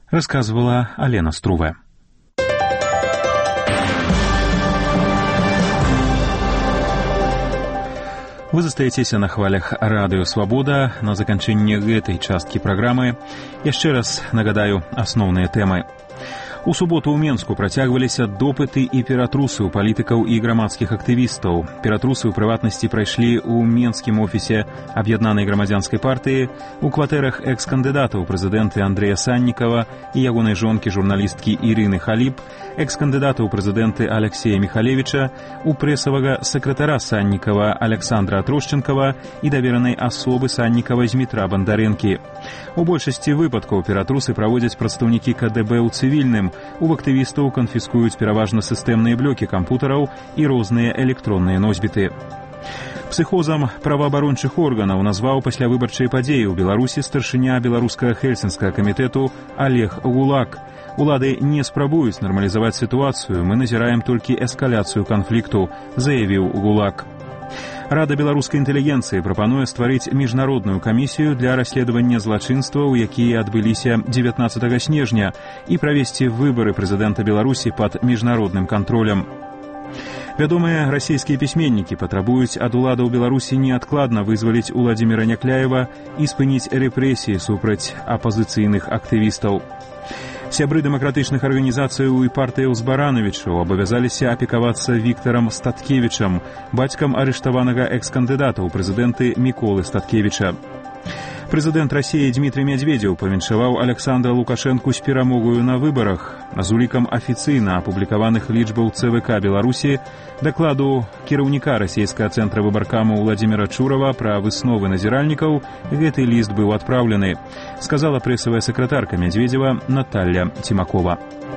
рассказывала Алена Струве. Вы застаецеся на хвалях радыё «Свабода». На заканчэнне гэтай часткі праграмы яшчэ раз нагадаю асноўныя тэмы. У суботу ў Менску працягваліся допыты і ператрусы ў палітыкаў і грамадскіх актывістаў. Ператрусы ў прыватнасці прайшлі ў менскім офісе аб'яднанай грамадзянскай партыі, у кватэрах экс-кандыдатаў прэзідэнты Андрэя Саннікава і ягонай жонкі журналісткі Ірыны Халіп, экс-кандыдатаў прэзідэнты Алексея Михалевича, у прэсавага сакратара Саннікава Александра Трошченкова і даверанай асобы Саннікава Змітра Бандарэнкі. У большасці выпадкаў ператрусы праводзяць прадстаўнікі ка дэ бэ ў цывільным. У актывістаў канфіскуюць пераважна сістэмныя блокі кампутараў і розныя электронныя носьбіты. Псіхозам праваабарончых органаў назваў паслявыбарчыя падзеі ў Беларусі старшыня беларускага хельсінскага камітэту Олег Гулак. Улады не спрабуюць нармалізаваць сітуацыю, мы назіраем толькі эскаляцыю канфлікту, заявіў Гулак. Рада беларускай інтэлігенцыі прапануе стварыць міжнародную камісію для расследавання злачынстваў, якія адбыліся дзевятнаццатага снежня, і правесці выбары прэзідэнта Беларусі пад міжнародным кантролем. Вядомыя расійскія пісьменнікі патрабуюць ад уладаў Беларусі неадкладна вызваліць Уладзіміра Някляева і спыніць рэпрэсіі супраць апазіцыйных актывістаў. Сябры дэмакратычных арганізацыяў і партыяў з Барановічаў абавязаліся апекавацца Віктарам Статкевічам, бацькам арыштаванага экс-кандыдата ў прэзідэнты Міколы Статкевіча. Прэзідэнт Расіі Дмітрый Мядзведзеў павіншаваў Александра Лукашэнку з перамогаю на выбарах. З улікам афіцыйна апублікаваных лічбаў цэ вэ ка Беларусі, дакладу кіраўніка расійскага цэнтра выбаркаму Владзіміра Чурава пра высновы назіральнікаў, гэты ліст быў адпраўлены, сказала прэсавая сакратарка Мядзведзева Наталья Цімакова.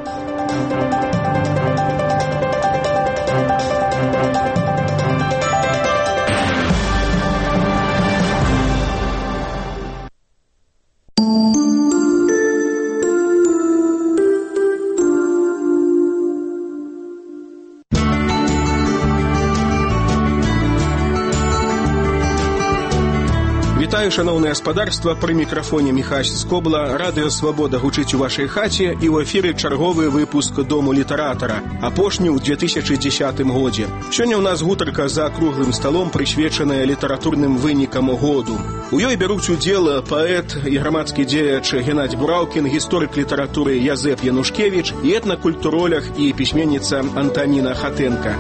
Вітаю, шановне гаспадарства, пры мікрафоне Міхась Скобла. Радыё «Свабода» гучыць у вашай хаце і ў эфіры чарговы выпуск «Дому літаратара», апошні ў две тысячы дзесятым годзе. Сёння ў нас гутарка за круглым сталом, прысвечаная літаратурным вынікам году. У ёй бяруць удзел паэт і грамадскі дзеяч Геннадзь Бураўкін, гісторык літаратуры Язэп Янушкевіч і этнакультуролог і пісьменніца Антаніна Хатэнка.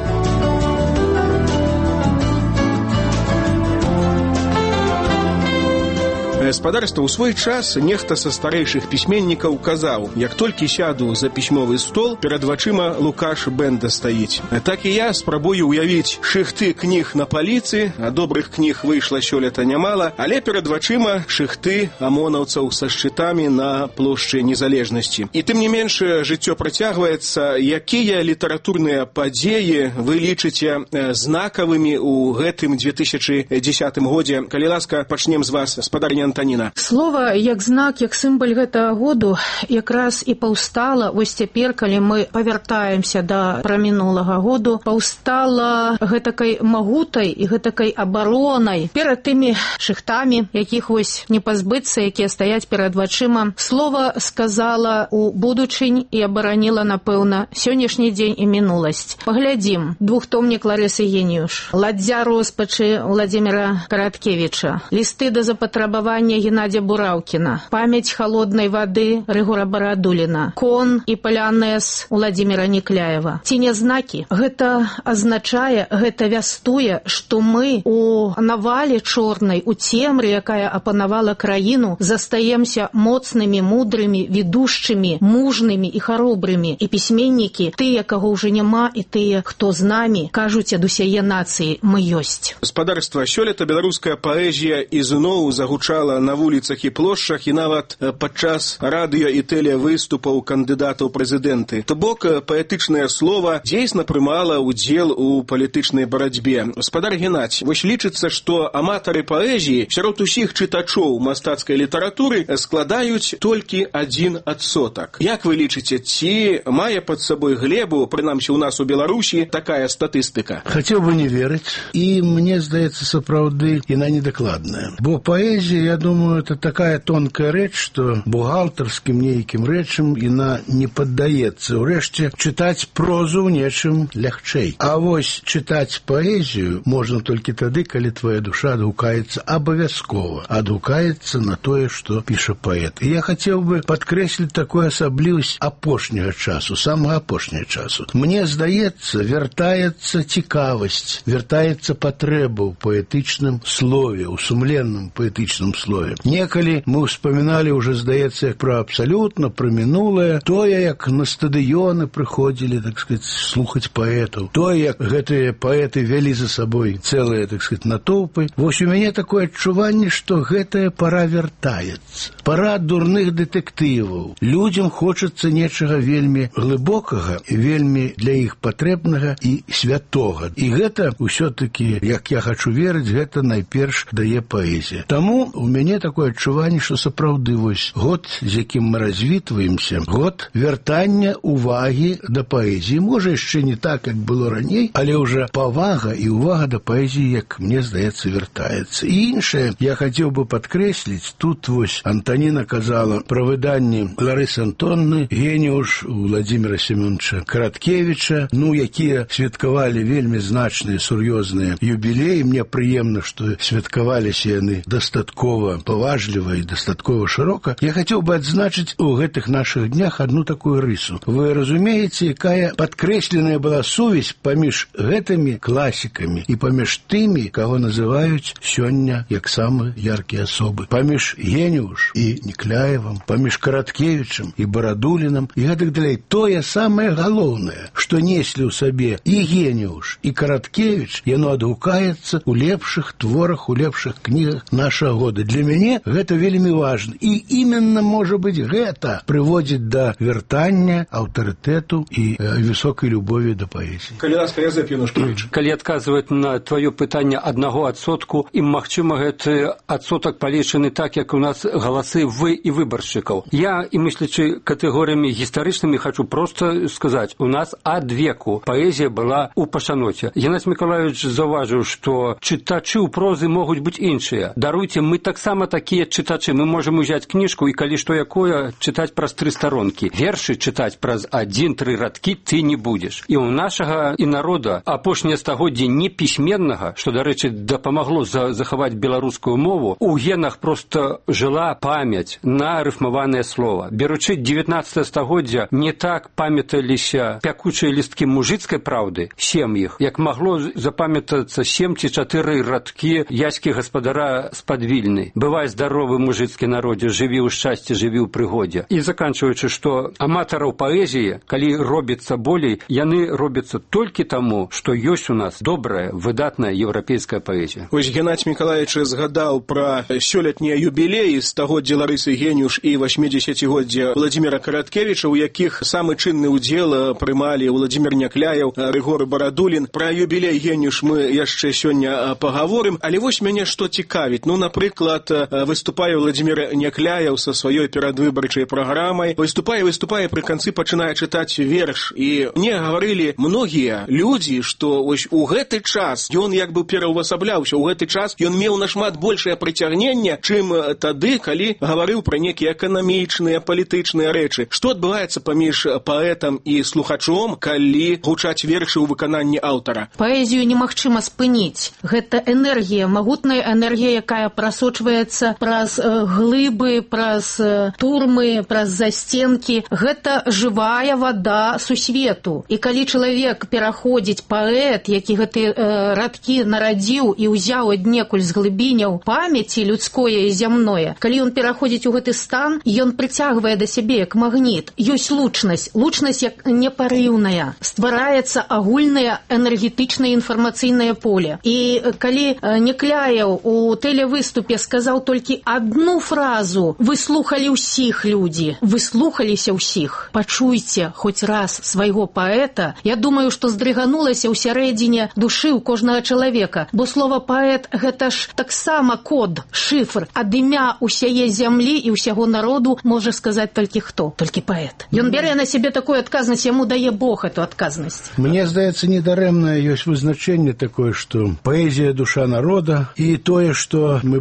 Гаспадарства, у свой час нехта са старэйшых пісьменнікаў казаў: як толькі сяду за пісьмовы стол, перад вачыма Лукаш Бэнда стаіць. Так і я спрабую ўявіць шыхты кніг на паліцы, а добрых кніг выйшла сёлета нямала, але перад вачыма шыхты амонаўцаў са шчытамі на плошчы Незалежнасці. І тым не менш, жыццё працягваецца. Якія літаратурныя падзеі вы лічыце знакавымі ў гэтым две тысячы дзесятым годзе? Калі ласка, пачнем з вас, спадарня Антаніна. Слова як знак, як сімвал гэтага году якраз і паўстала вось цяпер, калі мы павяртаемся да прамінулага году, паўстала гэтакай магутай і гэтакай абаронай перад тымі шыхтамі, якіх вось не пазбыцца, якія стаяць перад вачыма. Слова сказала у будучынь і абараніла, напэўна, сённяшні дзень і мінуласць. Паглядзім. Двухтомнік Ларысы Геніюш, ладдзя роспачы Владзіміра Караткевіча, лісты да запатрабавання Геннадзя Бураўкіна, памяць халоднай вады Рыгора Барадуліна, кон і палянэс Уладзіміра Някляева. Ці не знакі? Гэта азначае, гэта вястуе, што мы у навале чорнай, у цемры, якая апанавала краіну, застаемся моцнымі, мудрымі, ведушчымі, мужнымі і харобрымі. І пісьменнікі, тыя, каго ўжо няма, і тыя, хто з намі, кажуць ад усяе нацыі: мы ёсць. Гаспадарства, сёлета беларуская паэзія ізноў загучала на вуліцах і плошчах, і нават падчас радыё і тэлевыступаў кандыдатаў прэзідэнты. То бок, паэтычнае слова дзейсна прымала ўдзел у палітычнай барацьбе. Гаспадар Геннадзь, вось лічыцца, што аматары паэзіі сярод усіх чытачоў мастацкай літаратуры складаюць толькі адзін адсотак. Як вы лічыце, ці мае пад сабой глебу, прынамсі ў нас у Беларусі, такая статыстыка? Хацеў бы не верыць, і мне здаецца, сапраўды яна недакладная. Бо паэзія, я думаю, это такая тонкая рэч, что бухгалтарскім нейкім рэчам яна не паддаецца. Урэшце, чытаць прозу ў нечым лягчэй. А вось чытаць паэзію можна толькі тады, калі твоя душа адгукаецца абавязкова, адгукаецца на тое, што піша паэт. І я хацеў бы падкрэсліць такую асаблівасць апошняга часу, самага апошняга часу. Мне здаецца, вяртаецца цікавасць, вяртаецца патрэба ў паэтычным слове, у сумленным паэтычным слове. Некалі мы ўспаміналі уже, здаецца, як пра абсалютна, пра мінулае, тое, як на стадыёны прыходзілі, так сказать, слухаць паэтаў, тое, як гэтыя паэты вялі за сабой цэлыя, так сказать, натоўпы. Вось у мяне такое адчуванне, што гэтая пара вяртаецца. Пара дурных дэтэктываў. Людзям хочацца нечага вельмі глыбокага, вельмі для іх патрэбнага і святога. І гэта ўсё-такі, як я хачу верыць, гэта найперш дае паэзія. Таму у мяне такое адчуванне, што сапраўды вось год, з якім мы развітваемся, год вяртання увагі да паэзіі. Можа, яшчэ не так, як было раней, але ўжо павага і увага да паэзіі, як мне здаецца, вяртаецца. І іншае, я хацеў бы падкрэсліць, тут вось Антаніна казала пра выданні Ларысы Антонны, геніуш Владзіміра Семёновича Караткевіча, ну, якія святкавалі вельмі значныя, сур'ёзныя юбілеі. Мне прыемна, што святкаваліся яны дастаткова паважліва і дастаткова шырока. Я хацеў бы адзначыць у гэтых нашых днях адну такую рысу. Вы разумееце, якая падкрэсленая была сувязь паміж гэтымі класікамі і паміж тымі, каго называюць сёння як самыя яркія асобы. Паміж Геніуш і Некляевым, паміж Караткевічам і Барадулінам і гэтак далей. Тое самае галоўнае, што неслі ў сабе і Геніуш, і Караткевіч, яно адгукаецца у лепшых творах, у лепшых кнігах нашага года. Для мяне гэта вельмі важна. І іменна, можа быць, гэта прыводзіць да вяртання аўтарытэту і э, высокай любові да паэзіі. Калі ласка, Язэп Янушкевіч. Калі адказваць на твоё пытанне аднаго адсотку, і, магчыма, гэты адсотак палічаны так, як у нас галасы вы і выбаршчыкаў. Я, і мыслячы катэгорыямі гістарычнымі, хачу проста сказаць, у нас ад веку паэзія была ў пашаноце. Геннадзь Мікалаевич заўважыў, што чытачы ў прозы могуць быць іншыя. Даруйце, мы таксама такія чытачы. Мы можам узяць кніжку і калі што якое чытаць праз тры старонкі. Вершы чытаць праз адзін-тры радкі ты не будзеш. І ў нашага і народа апошняе стагоддзе непісьменнага, што, дарэчы, дапамагло за, захаваць беларускую мову, у генах проста жыла памяць на рыфмаванае слова. Беручы дзевятнаццатае стагоддзя, не так памяталіся пякучыя лісткі мужыцкай праўды, сем іх, як магло запамятацца сем ці чатыры радкі яські гаспадара з-пад Вільны. Бывай здаровы мужыцкі народзе, жыві ў шчасці, жыві ў прыгодзе. І заканчваючы, што аматараў паэзіі, калі робіцца болей, яны робяцца толькі таму, што ёсць у нас добрая, выдатная еўрапейская паэзія. Вось Геннадзь Мікалаевич згадаў пра сёлетнія юбілеі стагоддзя Ларысы Геніуш і васьмідзесяцігоддзя Владзіміра Караткевіча, у якіх самы чынны ўдзел прымалі Владзімір Някляеў, Рыгор Барадулін. Пра юбілей Геніуш мы яшчэ сёння пагаворым, але вось мяне што цікавіць. Ну, напрыклад, выступае Владзімір Някляеў са сваёй перадвыбарчай праграмай, выступае, выступае, пры канцы пачынае чытаць верш. І мне гаварылі многія людзі, што вось у гэты час ён як бы пераўвасабляўся, у гэты час ён меў нашмат большае прыцягненне, чым тады, калі гаварыў пра нейкія эканамічныя, палітычныя рэчы. Што адбываецца паміж паэтам і слухачом, калі гучаць вершы ў выкананні аўтара? Паэзію немагчыма спыніць. Гэта энергія, магутная энергія, якая прасочваецца праз э, глыбы, праз э, турмы, праз засценкі. Гэта жывая вада сусвету. І калі чалавек пераходзіць, паэт, які гэты э, радкі нарадзіў і ўзяў аднекуль з глыбіняў памяці людское і зямное, калі ён пераходзіць у гэты стан, ён прыцягвае да сябе як магніт. Ёсць лучнасць, лучнасць як непарыўная. Ствараецца агульнае энергетычнае інфармацыйнае поле. І калі Някляеў у тэлевыступе сказаў толькі адну фразу: вы слухалі ўсіх, людзі, вы слухаліся ўсіх, пачуйце хоць раз свайго паэта, я думаю, што здрыганулася ў сярэдзіне душы ў кожнага чалавека, бо слова паэт гэта ж таксама код, шыфр, ад імя усяе зямлі і ўсяго народу можа сказаць толькі хто? Толькі паэт. Ён бярэ на сябе такую адказнасць, яму дае Бог эту адказнасць. Мне здаецца, недарэмна ёсць вызначэнне такое, што паэзія душа народа, і тое, што мы бачылі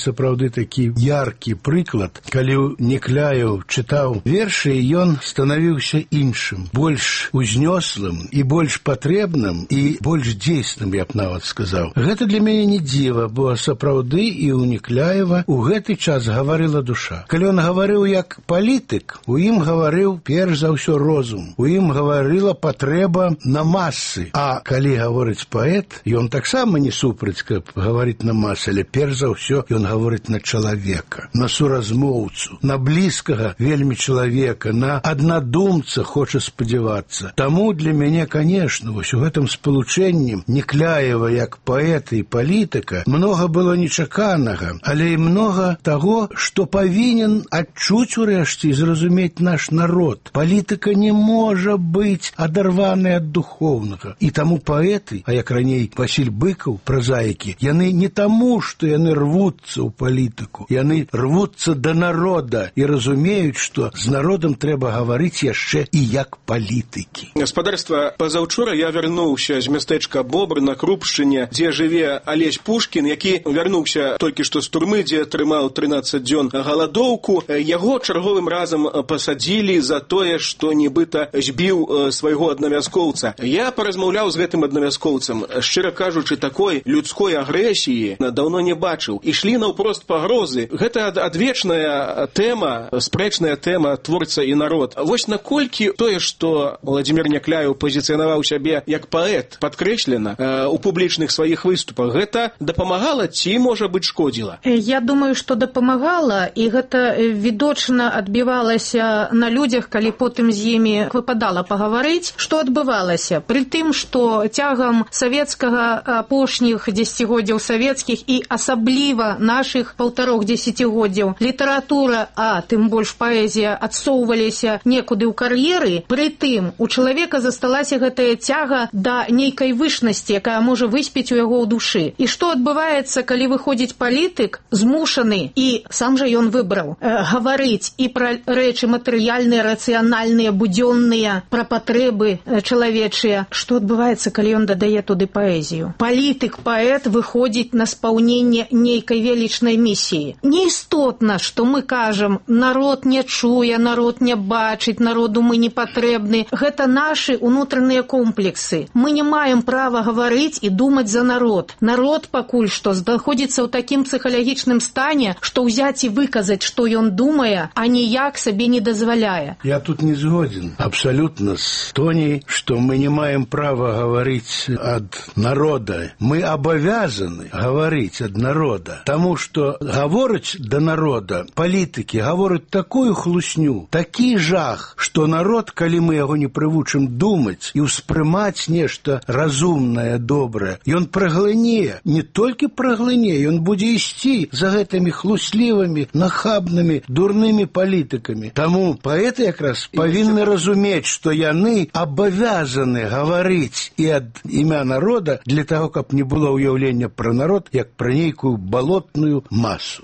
сапраўды такі яркі прыклад. Калі Некляеў чытаў вершы, ён станавіўся іншым, больш узнёслым і больш патрэбным і больш дзейсным, я б нават сказаў. Гэта для мяне не дзіва, бо сапраўды і ў Некляева у гэты час гаварыла душа. Калі ён гаварыў як палітык, у ім гаварыў перш за ўсё розум, у ім гаварыла патрэба на масы. А калі гаворыць паэт, ён таксама не супраць, каб гаварыць на масы, але перш за ўсё ён гаворыць на чалавека, на суразмоўцу, на блізкага вельмі чалавека, на аднадумца, хоча спадзявацца. Таму для мяне, канешне, вось у гэтым спалучэнні Некляева як паэта і палітыка многа было нечаканага, але і многа таго, што павінен адчуць урэшце і зразумець наш народ. Палітыка не можа быць адарваная ад духоўнага. І таму паэты, а як раней Васіль Быкаў, празаікі, яны не таму, што яны рвуцца ў палітыку, яны рвуцца да народа і разумеюць, што з народам трэба гаварыць яшчэ і як палітыкі. Гаспадарства, пазаўчора я вярнуўся з мястэчка Бобр на Крупшчыне, дзе жыве Алесь Пушкін, які вярнуўся толькі што з турмы, дзе атрымаў трынаццаць дзён галадоўку. Яго чарговым разам пасадзілі за тое, што нібыта збіў свайго аднавязкоўца. Я паразмаўляў з гэтым аднавязкоўцам. Шчыра кажучы, такой людской агрэсіі даўно не бачыў. Ішлі наўпрост пагрозы. Гэта адвечная тэма, спрэчная тэма творца і народ. Вось наколькі тое, што Владзімір Некляеў пазіцыянаваў сябе як паэт, падкрэслена э, у публічных сваіх выступах, гэта дапамагала ці, можа быць, шкодзіла? Я думаю, што дапамагала, і гэта відочна адбівалася на людзях, калі потым з імі выпадала пагаварыць. Што адбывалася? Пры тым, што цягам савецкага апошніх дзесяцігоддзяў савецкіх і асабліва нашых паўтарох дзесяцігоддзяў літаратура, а тым больш паэзія, адсоўваліся некуды ў кар'еры, пры тым у чалавека засталася гэтая цяга да нейкай вышнасці, якая можа выспець у яго ў душы. І што адбываецца, калі выходзіць палітык, змушаны, і сам жа ён выбраў, э, гаварыць і пра рэчы матэрыяльныя, рацыянальныя, будзённыя, пра патрэбы э, чалавечыя. Што адбываецца, калі ён дадае туды паэзію? Палітык-паэт выходзіць на спаўненне нейкай велічнай місіі. Неістотна, што мы кажам, народ не чуе, народ не бачыць, народу мы не патрэбны. Гэта нашы унутраныя комплексы. Мы не маем права гаварыць і думаць за народ. Народ пакуль што знаходзіцца ў такім псіхалагічным стане, што ўзяць і выказаць, што ён думае, а ніяк сабе не дазваляе. Я тут не згоден абсалютна з Тоней, што мы не маем права гаварыць ад народа. Мы абавязаны гаварыць ад народа. Таму што гавораць да народа палітыкі гавораць такую хлусню, такі жах, што народ, калі мы яго не прывучым думаць і ўспрымаць нешта разумнае, добрае, ён праглыне, не толькі праглыне, ён будзе ісці за гэтымі хлуслівымі, нахабнымі, дурнымі палітыкамі. Таму паэты якраз павінны разумець, што яны абавязаны гаварыць і ад імя народа для таго, каб не было ўяўлення пра народ, як пра нейкую балотную масу.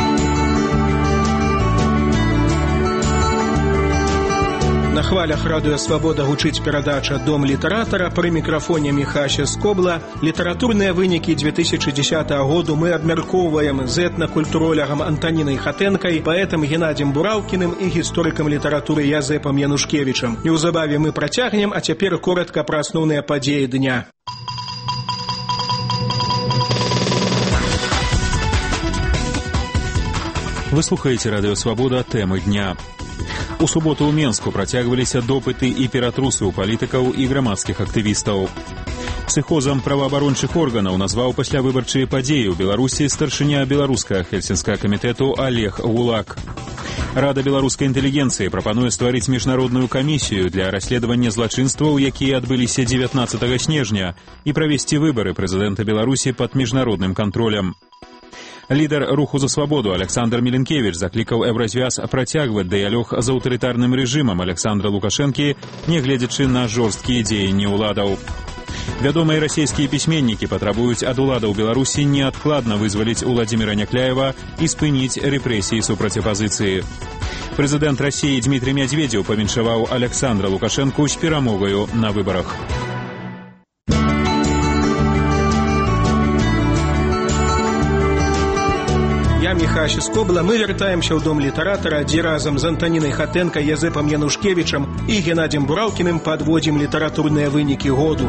На хвалях радыё «Свабода» гучыць перадача «Дом літаратара». Пры мікрафоне Міхася Скобла. Літаратурныя вынікі две тысячы дзесятага году мы абмяркоўваем з этнакультуролягам Антанінай Хатэнкай, паэтам Геннадзем Бураўкіным і гісторыкам літаратуры Язэпам Янушкевічам. Неўзабаве мы працягнем, а цяпер коратка пра асноўныя падзеі дня. Вы слухаеце радыё «Свабода», тэмы дня. У суботу ў Менску працягваліся допыты і ператрусы ў палітыкаў і грамадскіх актывістаў. Псіхозам праваабарончых органаў назваў паслявыбарчыя падзеі ў Беларусі старшыня беларускага хельсінскага камітэту Олег Гулак. Рада беларускай інтэлігенцыі прапануе стварыць міжнародную камісію для расследавання злачынстваў, якія адбыліся дзевятнаццатага снежня, і правесці выбары прэзідэнта Беларусі пад міжнародным кантролем. Лідар руху за свабоду Александр Міленкевіч заклікаў Еўразвяз працягваць дыялог з аўтарытарным рэжымам Александра Лукашэнкі, нягледзячы на жорсткія дзеянні ўладаў. Вядомыя расійскія пісьменнікі патрабуюць ад уладаў Беларусі неадкладна вызваліць Владзіміра Некляева і спыніць рэпрэсіі супраць апазіцыі. Прэзідэнт Расіі Дмітрый Мядзведзеў павіншаваў Александра Лукашэнку з перамогаю на выбарах. Михася Скобла. Мы вяртаемся ў дом літаратара, дзе разам з Антанінай Хатэнка, Язэпам Янушкевічам і Геннадзем Бураўкіным падводзім літаратурныя вынікі году.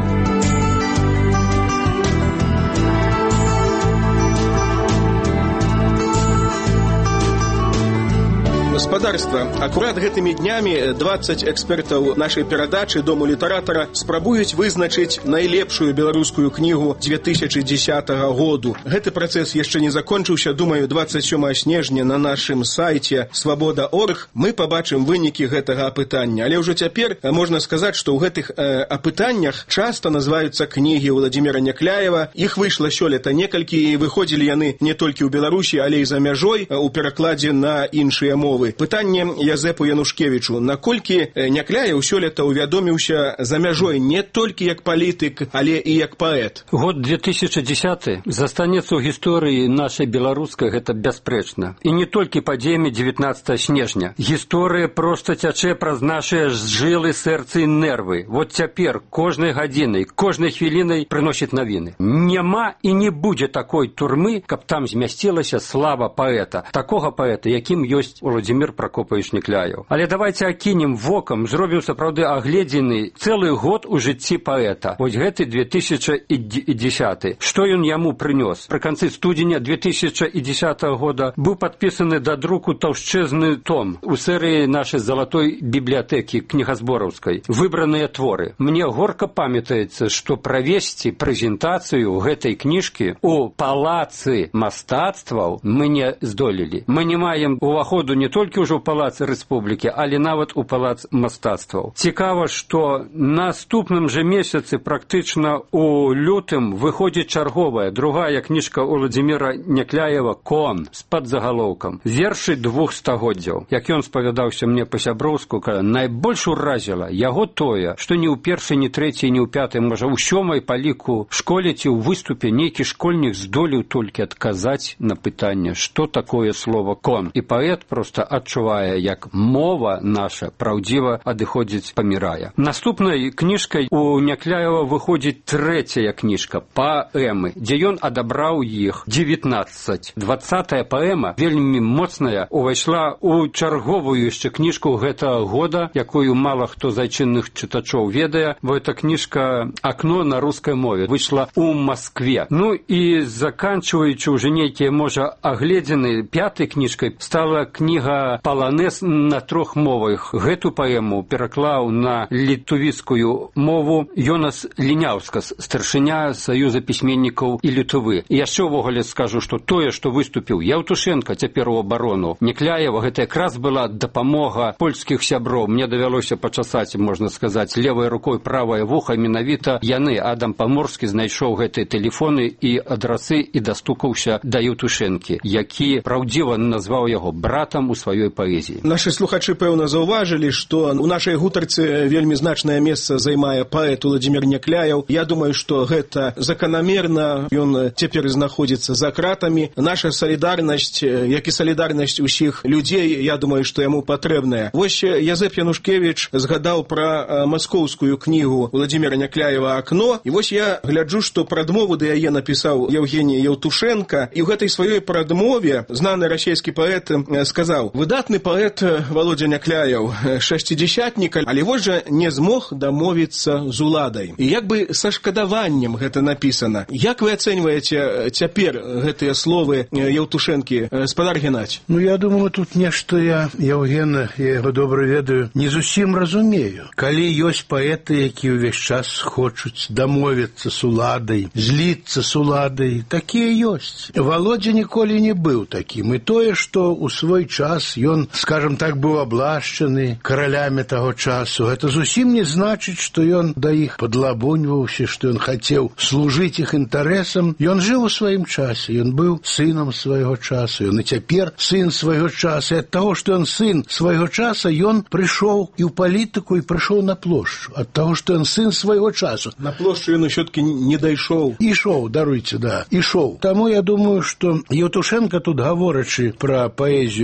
Гаспадарства, акурат гэтымі днямі дваццаць экспертаў нашай перадачы Дому літаратара спрабуюць вызначыць найлепшую беларускую кнігу две тысячи дзесятага году. Гэты працэс яшчэ не закончыўся, думаю, дваццаць сёмага снежня на нашым сайце свабода точка орг мы пабачым вынікі гэтага апытання. Але ўжо цяпер можна сказаць, што ў гэтых э, апытаннях часта называюцца кнігі Владзіміра Някляева. Іх выйшла сёлета некалькі, і выходзілі яны не толькі ў Беларусі, але і за мяжой у перакладзе на іншыя мовы. Пытанне Язэпу Янушкевічу. Наколькі Някляеў сёлета увядоміўся за мяжой не толькі як палітык, але і як паэт? Год две тысячи десятый застанецца ў гісторыі нашай беларускай, гэта бясспрэчна. І не толькі падзеямі дзевятнаццатага снежня. Гісторыя проста цячэ праз нашыя жылы, сэрцы і нервы. Вот цяпер кожнай гадзінай, кожнай хвілінай прыносіць навіны. Няма і не будзе такой турмы, каб там змясцілася слава паэта. Такога паэта, якім ёсць Владзімір Пракопавіч Някляеў. Але давайте акінем вокам, зробім сапраўды агледзены цэлы год у жыцці паэта. Вось гэты две тысячи десятый. Што ён яму прынёс? Пры канцы студзеня две тысячи десятого года быў падпісаны да друку таўшчэзны том у серыі нашай залатой бібліятэкі кнігазбораўскай. Выбраныя творы. Мне горка памятаецца, што правесці прэзентацыю гэтай кніжкі у палацы мастацтваў мы не здолелі. Мы не маем уваходу не толькі ўжо ў палацы рэспублікі, але нават у палац мастацтваў. Цікава, што наступным жа месяцы, практычна у лютым, выходзіць чарговая, другая кніжка Владзіміра Някляева «Кон» з падзагалоўкам. Вершы двух стагоддзяў. Як ён спавядаўся мне па-сяброўску, найбольш уразіла яго тое, што ні ў першай, ні трэцяй, ні ў пятай, можа, у сёмай па ліку школе ці ў выступе нейкі школьнік здолеў толькі адказаць на пытанне, што такое слово «кон». І паэт просто адчувае, як мова наша праўдзіва адыходзіць, памірае. Наступнай кніжкай у Някляева выходзіць трэцяя кніжка «Паэмы», дзе ён адабраў іх дзевятнаццаць. Дваццатая паэма, вельмі моцная, увайшла у чарговую яшчэ кніжку гэтага года, якую мала хто з айчынных чытачоў ведае, бо эта кніжка «Акно» на рускай мове выйшла у Маскве. Ну і заканчваючы ўжо нейкія, можа, агледзены пятай кніжкай стала кніга «Паланез» на трох мовах. Гэту паэму пераклаў на літувіцкую мову Йонас Ліняўскас, старшыня Саюза пісьменнікаў і Літвы. І яшчэ ўвогуле скажу, што тое, што выступіў Яўтушенка цяпер у абарону Някляева, гэта якраз была дапамога польскіх сяброў. Мне давялося пачасаць, можна сказаць, левай рукой правае вуха. Менавіта яны, Адам Паморскі, знайшоў гэтыя тэлефоны і адрасы і дастукаўся да Яўтушэнкі, які праўдзіва назваў яго братам у сваёй паэзіі. Нашы слухачы, пэўна, заўважылі, што у нашай гутарцы вельмі значнае месца займае паэт Владзімір Някляеў. Я думаю, што гэта заканамерна. Ён цяпер знаходзіцца за кратамі. Наша салідарнасць, як і салідарнасць усіх людзей, я думаю, што яму патрэбная. Вось Язэп Янушкевіч згадаў пра маскоўскую кнігу Владзіміра Някляева «Акно». І вось я гляджу, што прадмову да яе напісаў Евгений Яўтушенка. І ў гэтай сваёй прадмове знаны расійскі паэт сказаў: «Выдатны паэт Володя Някляеў, шасцідзясятнік, але вось жа не змог дамовіцца з уладай». І як бы са шкадаваннем гэта напісана. Як вы ацэньваеце цяпер гэтыя словы Яўтушэнкі, спадар Геннадзь? Ну, я думаю, тут нешта я, Евгена, я яго добра ведаю, не зусім разумею. Калі ёсць паэты, якія ўвесь час хочуць дамовіцца з уладай, зліцца з уладай, такія ёсць. Володя ніколі не быў такім. І тое, што ў свой час ён, скажем так, быў аблашчаны каралямі таго часу, гэта зусім не значыць, што ён да іх падлабуньваўся, што ён хацеў служыць іх інтарэсам. Ён жыў у сваім часе, ён быў сынам свайго часу, ён і цяпер сын свайго часу. І ад таго, што ён сын свайго часа, ён прыйшоў і ў палітыку, і прыйшоў на плошчу. Ад таго, што ён сын свайго часу. На плошчу ён усё-таки не дайшоў. Ішоў, даруйце, да, ішоў. Таму я думаю, што Яўтушенка тут, гаворачы пра паэзію выдатных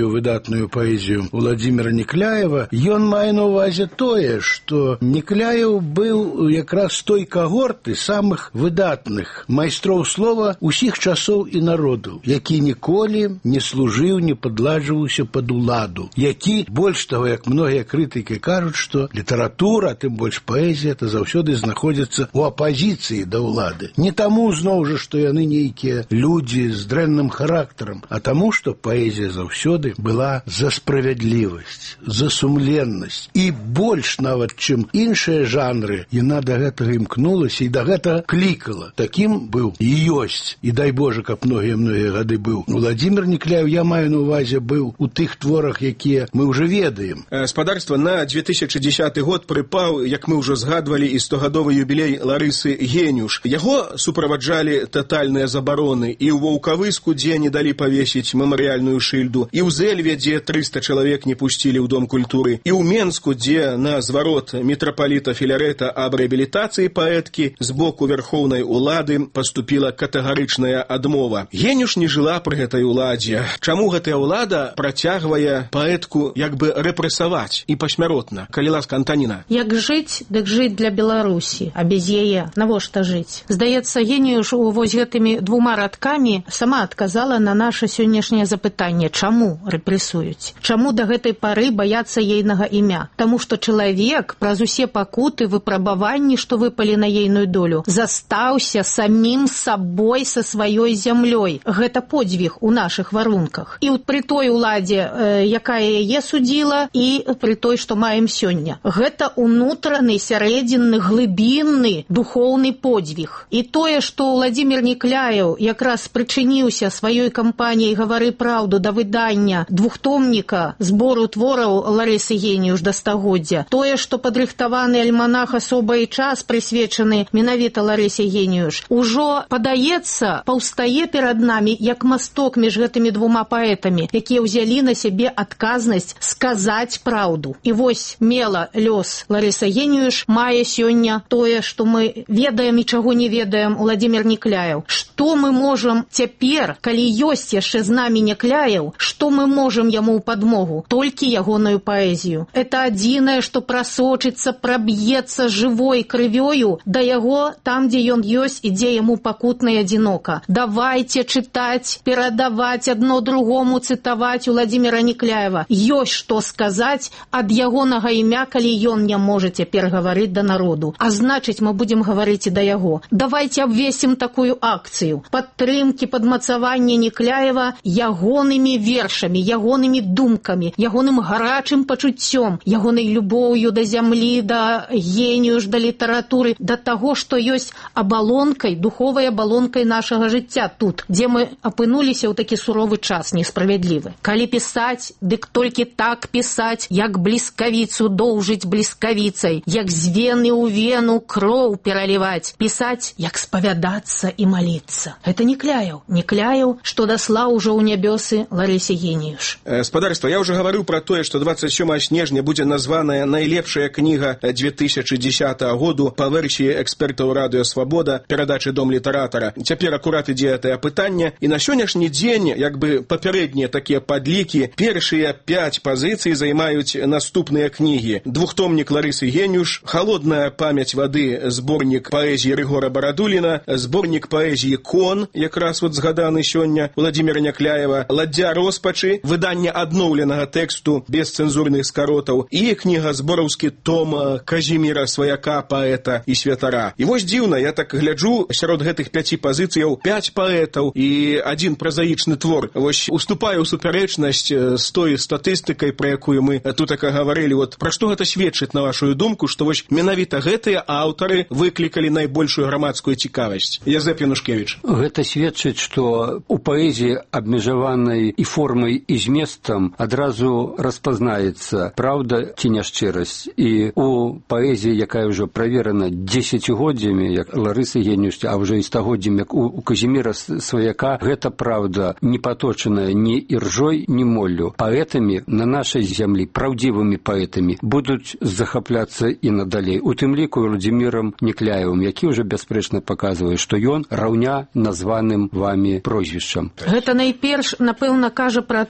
выдатную паэзію Владимира Некляева, ён мае на увазе тое, што Некляев быў якраз той когорты самых выдатных майстроў слова усіх часоў і народаў, які ніколі не служыў, не падладжваўся пад уладу, які, больш таго, як многія крытыкі кажуць, што літаратура, тым больш паэзія, это заўсёды знаходзіцца ў апазіцыі да ўлады. Не таму, зноў жа, што яны нейкія людзі з дрэнным характарам, а таму, што паэзія заўсёды была за справядлівасць, за сумленнасць. І больш нават, чым іншыя жанры, яна да гэтага імкнулася і да гэтага клікала. Такім быў і ёсць, і дай Божа, каб многія-многія гады быў. Владимир Некляев, я маю на увазе, быў у тых творах, якія мы ўжо ведаем. Спадарства, на две тысячи десятый год прыпаў, як мы ўжо згадвалі, і стогадовы юбілей Ларысы Генюш. Яго суправаджалі татальныя забароны і ў Ваўкавыску, дзе не далі павесіць мемарыяльную шыльду, і ў Зэльве, дзе трыста чалавек не пусцілі ў Дом культуры, і ў Менску, дзе на зварот мітрапаліта Філарэта аб рэабілітацыі паэткі з боку вярхоўнай улады паступіла катэгарычная адмова. Генюш не жыла пры гэтай уладзе. Чаму гэтая ўлада працягвае паэтку як бы рэпрэсаваць і пасмяротна? Калі ласка, Антаніна. Як жыць, дык жыць для Беларусі, а без яе навошта жыць? Здаецца, Генюш вось гэтымі двума радкамі сама адказала на наша сённяшняе запытанне, чаму рэпрэсуюць? Чаму да гэтай пары баяцца ейнага імя? Таму што чалавек праз усе пакуты, выпрабаванні, што выпалі на ейную долю, застаўся самім сабой са сваёй зямлёй. Гэта подзвіг у нашых варунках. І пры той уладзе, э, якая яе судзіла, і пры той, што маем сёння. Гэта унутраны, сярэдзінны, глыбінны духоўны подзвіг. І тое, што Владимир Некляев якраз прычыніўся сваёй кампаніяй «Гавары праўду» да выдання двухтомніка збору твораў Ларысы Генюш да стагоддзя, тое, што падрыхтаваны альманах «Асоба і час», прысвечаны менавіта Ларысе Генюш, ужо падаецца, паўстае перад намі як масток між гэтымі двума паэтамі, якія ўзялі на сябе адказнасць сказаць праўду. І вось мела лёс Ларыса Генюш мае сёння тое, што мы ведаем і чаго не ведаем Владимир Некляев. Што мы можам цяпер, калі ёсць яшчэ з намі Некляев, што мы можам яму ў падмогу? Толькі ягоную паэзію. Это адзінае, што прасочыцца, праб'ецца жывой крывёю да яго там, дзе ён ёсць і дзе яму пакутна і адзінока. Давайце чытаць, перадаваць адно другому, цытаваць Владимира Некляева. Ёсць што сказаць ад ягонага імя, калі ён не можа цяпер гаварыць да народу. А значыць, мы будзем гаварыць і да яго. Давайце абвесім такую акцыю падтрымкі, падмацавання Некляева ягонымі вершамі, ягонымі думкамі, ягоным гарачым пачуццём, ягонай любоўю да зямлі, да Генюш, да літаратуры, да таго, што ёсць абалонкай, духовай абалонкай нашага жыцця тут, дзе мы апынуліся ў такі суровы час несправядлівы. Калі пісаць, дык толькі так пісаць, як бліскавіцу доўжыць бліскавіцай, як з вены ў вену кроў пераліваць, пісаць, як спавядацца і маліцца. Это Некляев. Некляев, што даслаў ужо ў нябёсы Ларысе Генюш. Спадарства, я ўжо гаварыў пра тое, што двадцать сёмага снежня будзе названая найлепшая кніга две тысячи десятого году па версіі экспертаў радыё «Свабода», перадачы «Дом літаратара». Цяпер акурат ідзе гэтае пытанне, і на сённяшні дзень, як бы папярэднія такія падлікі, першыя пяць пазіцый займаюць наступныя кнігі. Двухтомнік Ларысы Генюш, «Холодная памяць вады», зборнік паэзіі Рыгора Барадуліна, зборнік паэзіі «Кон», якраз вот згаданы сёння Владимира Некляева, «Ладдзя роспачы», выданне адноўленага тэксту без цэнзурных скаротаў, і кніга збораўскі том Казіміра Сваяка, паэта і святара. І вось дзіўна, я так гляджу, сярод гэтых пяці пазіцыяў пяць паэтаў і адзін празаічны твор. Вось уступаю ў супярэчнасць з той статыстыкай, пра якую мы тут гаварылі. Вот пра што гэта сведчыць, на вашу думку, што вось менавіта гэтыя аўтары выклікалі найбольшую грамадскую цікавасць? Язэп Янушкевіч. Гэта сведчыць, што у паэзіі абмежаванай і формай, і зместам адразу распазнаецца праўда ці няшчырасць. І у паэзіі, якая ўжо праверана дзесяцігоддзямі, як Ларысы Генюш, а ўжо і стагоддзямі, як у, у Казіміра Сваяка, гэта праўда не паточаная ні іржой, ні моллю. Паэтамі на нашай зямлі, праўдзівымі паэтамі, будуць захапляцца і надалей. У тым ліку Владимиром Некляевым, які ўжо бясспрэчна паказвае, што ён раўня названым вамі прозвішчам. Гэта найперш, напэўна, кажа пра тое,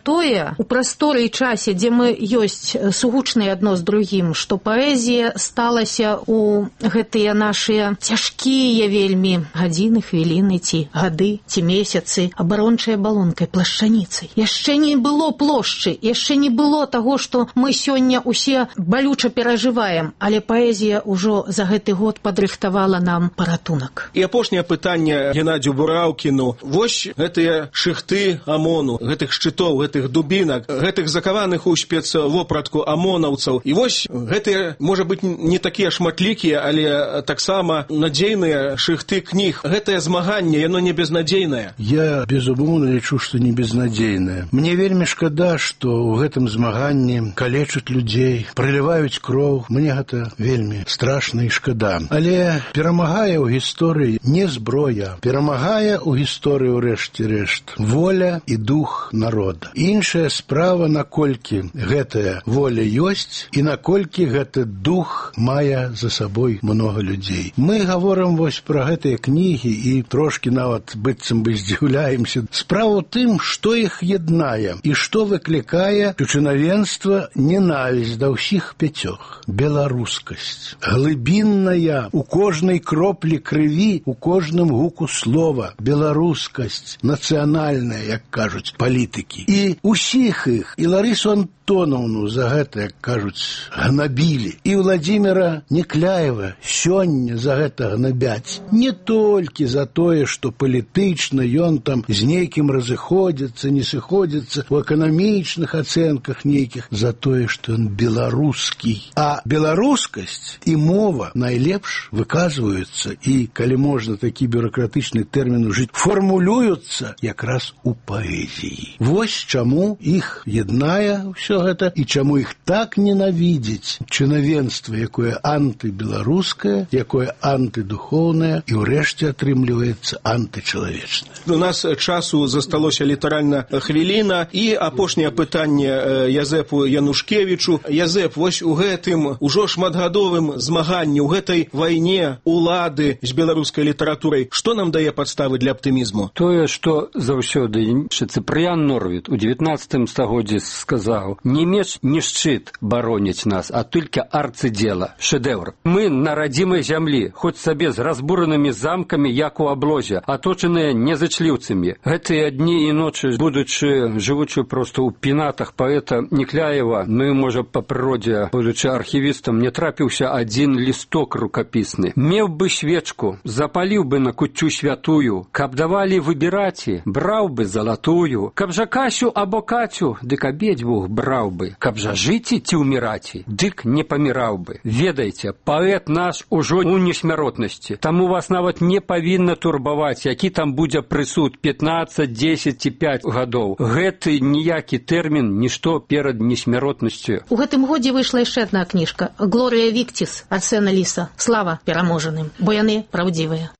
паэзія у прасторы і часе, дзе мы ёсць сугучныя адно з другім, што паэзія сталася у гэтыя нашыя цяжкія вельмі гадзіны, хвіліны ці гады, ці месяцы абарончай абалонкай, плашчаніцай. Яшчэ не было плошчы, яшчэ не было таго, што мы сёння ўсе балюча перажываем, але паэзія ўжо за гэты год падрыхтавала нам паратунак. І апошняе пытанне Геннадзю Бураўкіну. Вось гэтыя шыхты ОМОНу, гэтых шчытоў, гэтых дубінак, гэтых закаваных у спецвопратку ОМОНаўцаў. І вось гэтыя, можа быць, не такія шматлікія, але таксама надзейныя шыхты кніг. Гэтае змаганне, яно не безнадзейнае. Я, безумоўна, лічу, што не безнадзейнае. Мне вельмі шкада, што ў гэтым змаганні калечаць людзей, праліваюць кроў. Мне гэта вельмі страшна і шкада. Але перамагае ў гісторыі не зброя, перамагае ў гісторыі ў рэшце рэшт воля і дух народа. Іншая справа, наколькі гэтая воля ёсць і наколькі гэты дух мае за сабой многа людзей. Мы гаворым вось пра гэтыя кнігі і трошкі нават быццам бы здзіўляемся. Справа ў тым, што іх яднае і што выклікае у чынавенства ненавісць да ўсіх пяцёх. Беларускасць. Глыбінная у кожнай кроплі крыві, у кожным гуку слова. Беларускасць. Нацыянальная, як кажуць палітыкі. І усіх іх, і Ларысу Антонаўну за гэта, як кажуць, гнабілі. І Владзіміра Некляева сёння за гэта гнабяць. Не толькі за тое, што палітычна ён там з нейкім разыходзіцца, не сыходзіцца у эканамічных ацэнках нейкіх, за тое, што ён беларускі. А беларускасць і мова найлепш выказваюцца і, калі можна такі бюракратычны тэрмін ужыць, формулююцца якраз у паэзіі. Вось чаму іх яднае ўсё гэта і чаму іх так ненавідзіць чынавенства, якое антыбеларускае, якое антыдухоўнае і ўрэшце атрымліваецца антычалавечнае. У нас часу засталося літаральна хвіліна і апошняе пытанне Язэпу Янушкевічу. Язэп, вось у гэтым ужо шматгадовым змаганні, у гэтай вайне улады з беларускай літаратурай, што нам дае падставы для аптымізму? Тое, што заўсёды Цыпрыян Норвід у дзевятнаццатым стагоддзі сказаў: «Не меч, не шчыт бароніць нас, а толькі арцыдзела, шэдэўр. Мы на радзімай зямлі, хоць сабе з разбуранымі замкамі, як у аблозе, аточаныя незачліўцамі. Гэтыя дні і ночы, будучы, жывучы проста ў пенатах паэта Некляева, ну і, можа, па прыродзе, будучы архівістам, не трапіўся адзін лісток рукапісны. Меў бы свечку, запаліў бы на куццю святую, каб давалі выбіраці, браў бы залатую, каб жа Касю або Кацю, дык абедзвюх браў бы, каб жа жыці ці ўміраці, дык не паміраў бы. Ведайце, паэт наш ужо у несмяротнасці, таму вас нават не павінна турбаваць, які там будзе прысуд пятнаццаць, дзесяць ці пяць гадоў. Гэты ніякі тэрмін нішто перад несмяротнасцю. У гэтым годзе выйшла яшчэ адна кніжка «Глорія Віктіс» Арсена Ліса. Слава пераможаным, бо яны праўдзівыя.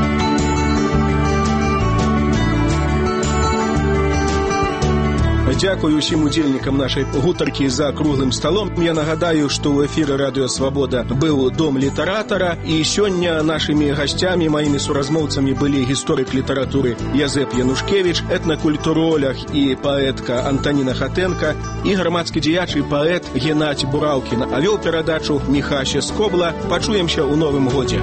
Дзякую усім удзельнікам нашай гутаркі за круглым сталом. Я нагадаю, што ў эфіры Радыё Свабода быў Дом літаратара, і сёння нашымі гасцямі, маімі суразмоўцамі былі гісторык літаратуры Язэп Янушкевіч, этнакультуролог і паэтка Антаніна Хатэнка і грамадскі дзеяч і паэт Геннадзь Бураўкін. А вёў перадачу Міхася Скобла. Пачуемся ў новым годзе.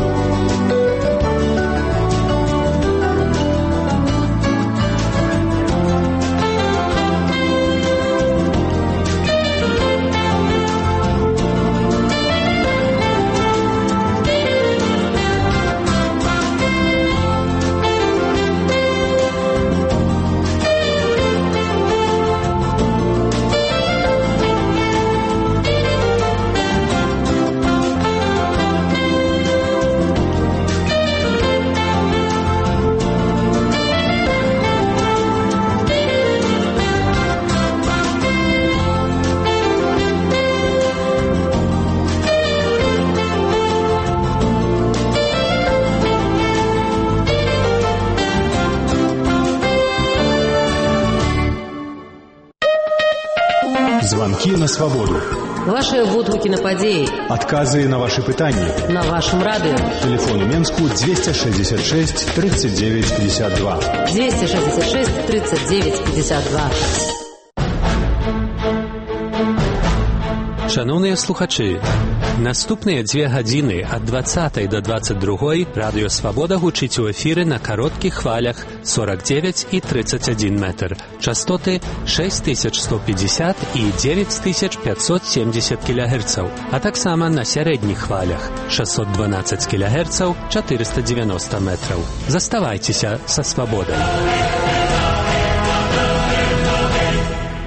Звонки на свободу. Ваши водгуки на падеи. Отказы на ваши пытания. На вашем радио. Телефон у Менску двести шестьдесят шесть тридцать девять пятьдесят два. двести шестьдесят шесть тридцать девять пятьдесят два. Шановні слухачі, наступні дві години від двадцятої до двадцять другої Радіо Свобода гучить у ефірі на коротких хвалях сорок дев'ять і тридцять один метр, частоти шість тисяч сто п'ятдесят і дев'ять тисяч п'ятсот сімдесят кілогерців, а так само на середніх хвалях шістсот дванадцять кілогерців, чотириста дев'яносто метрів. Заставайтеся со Свободою.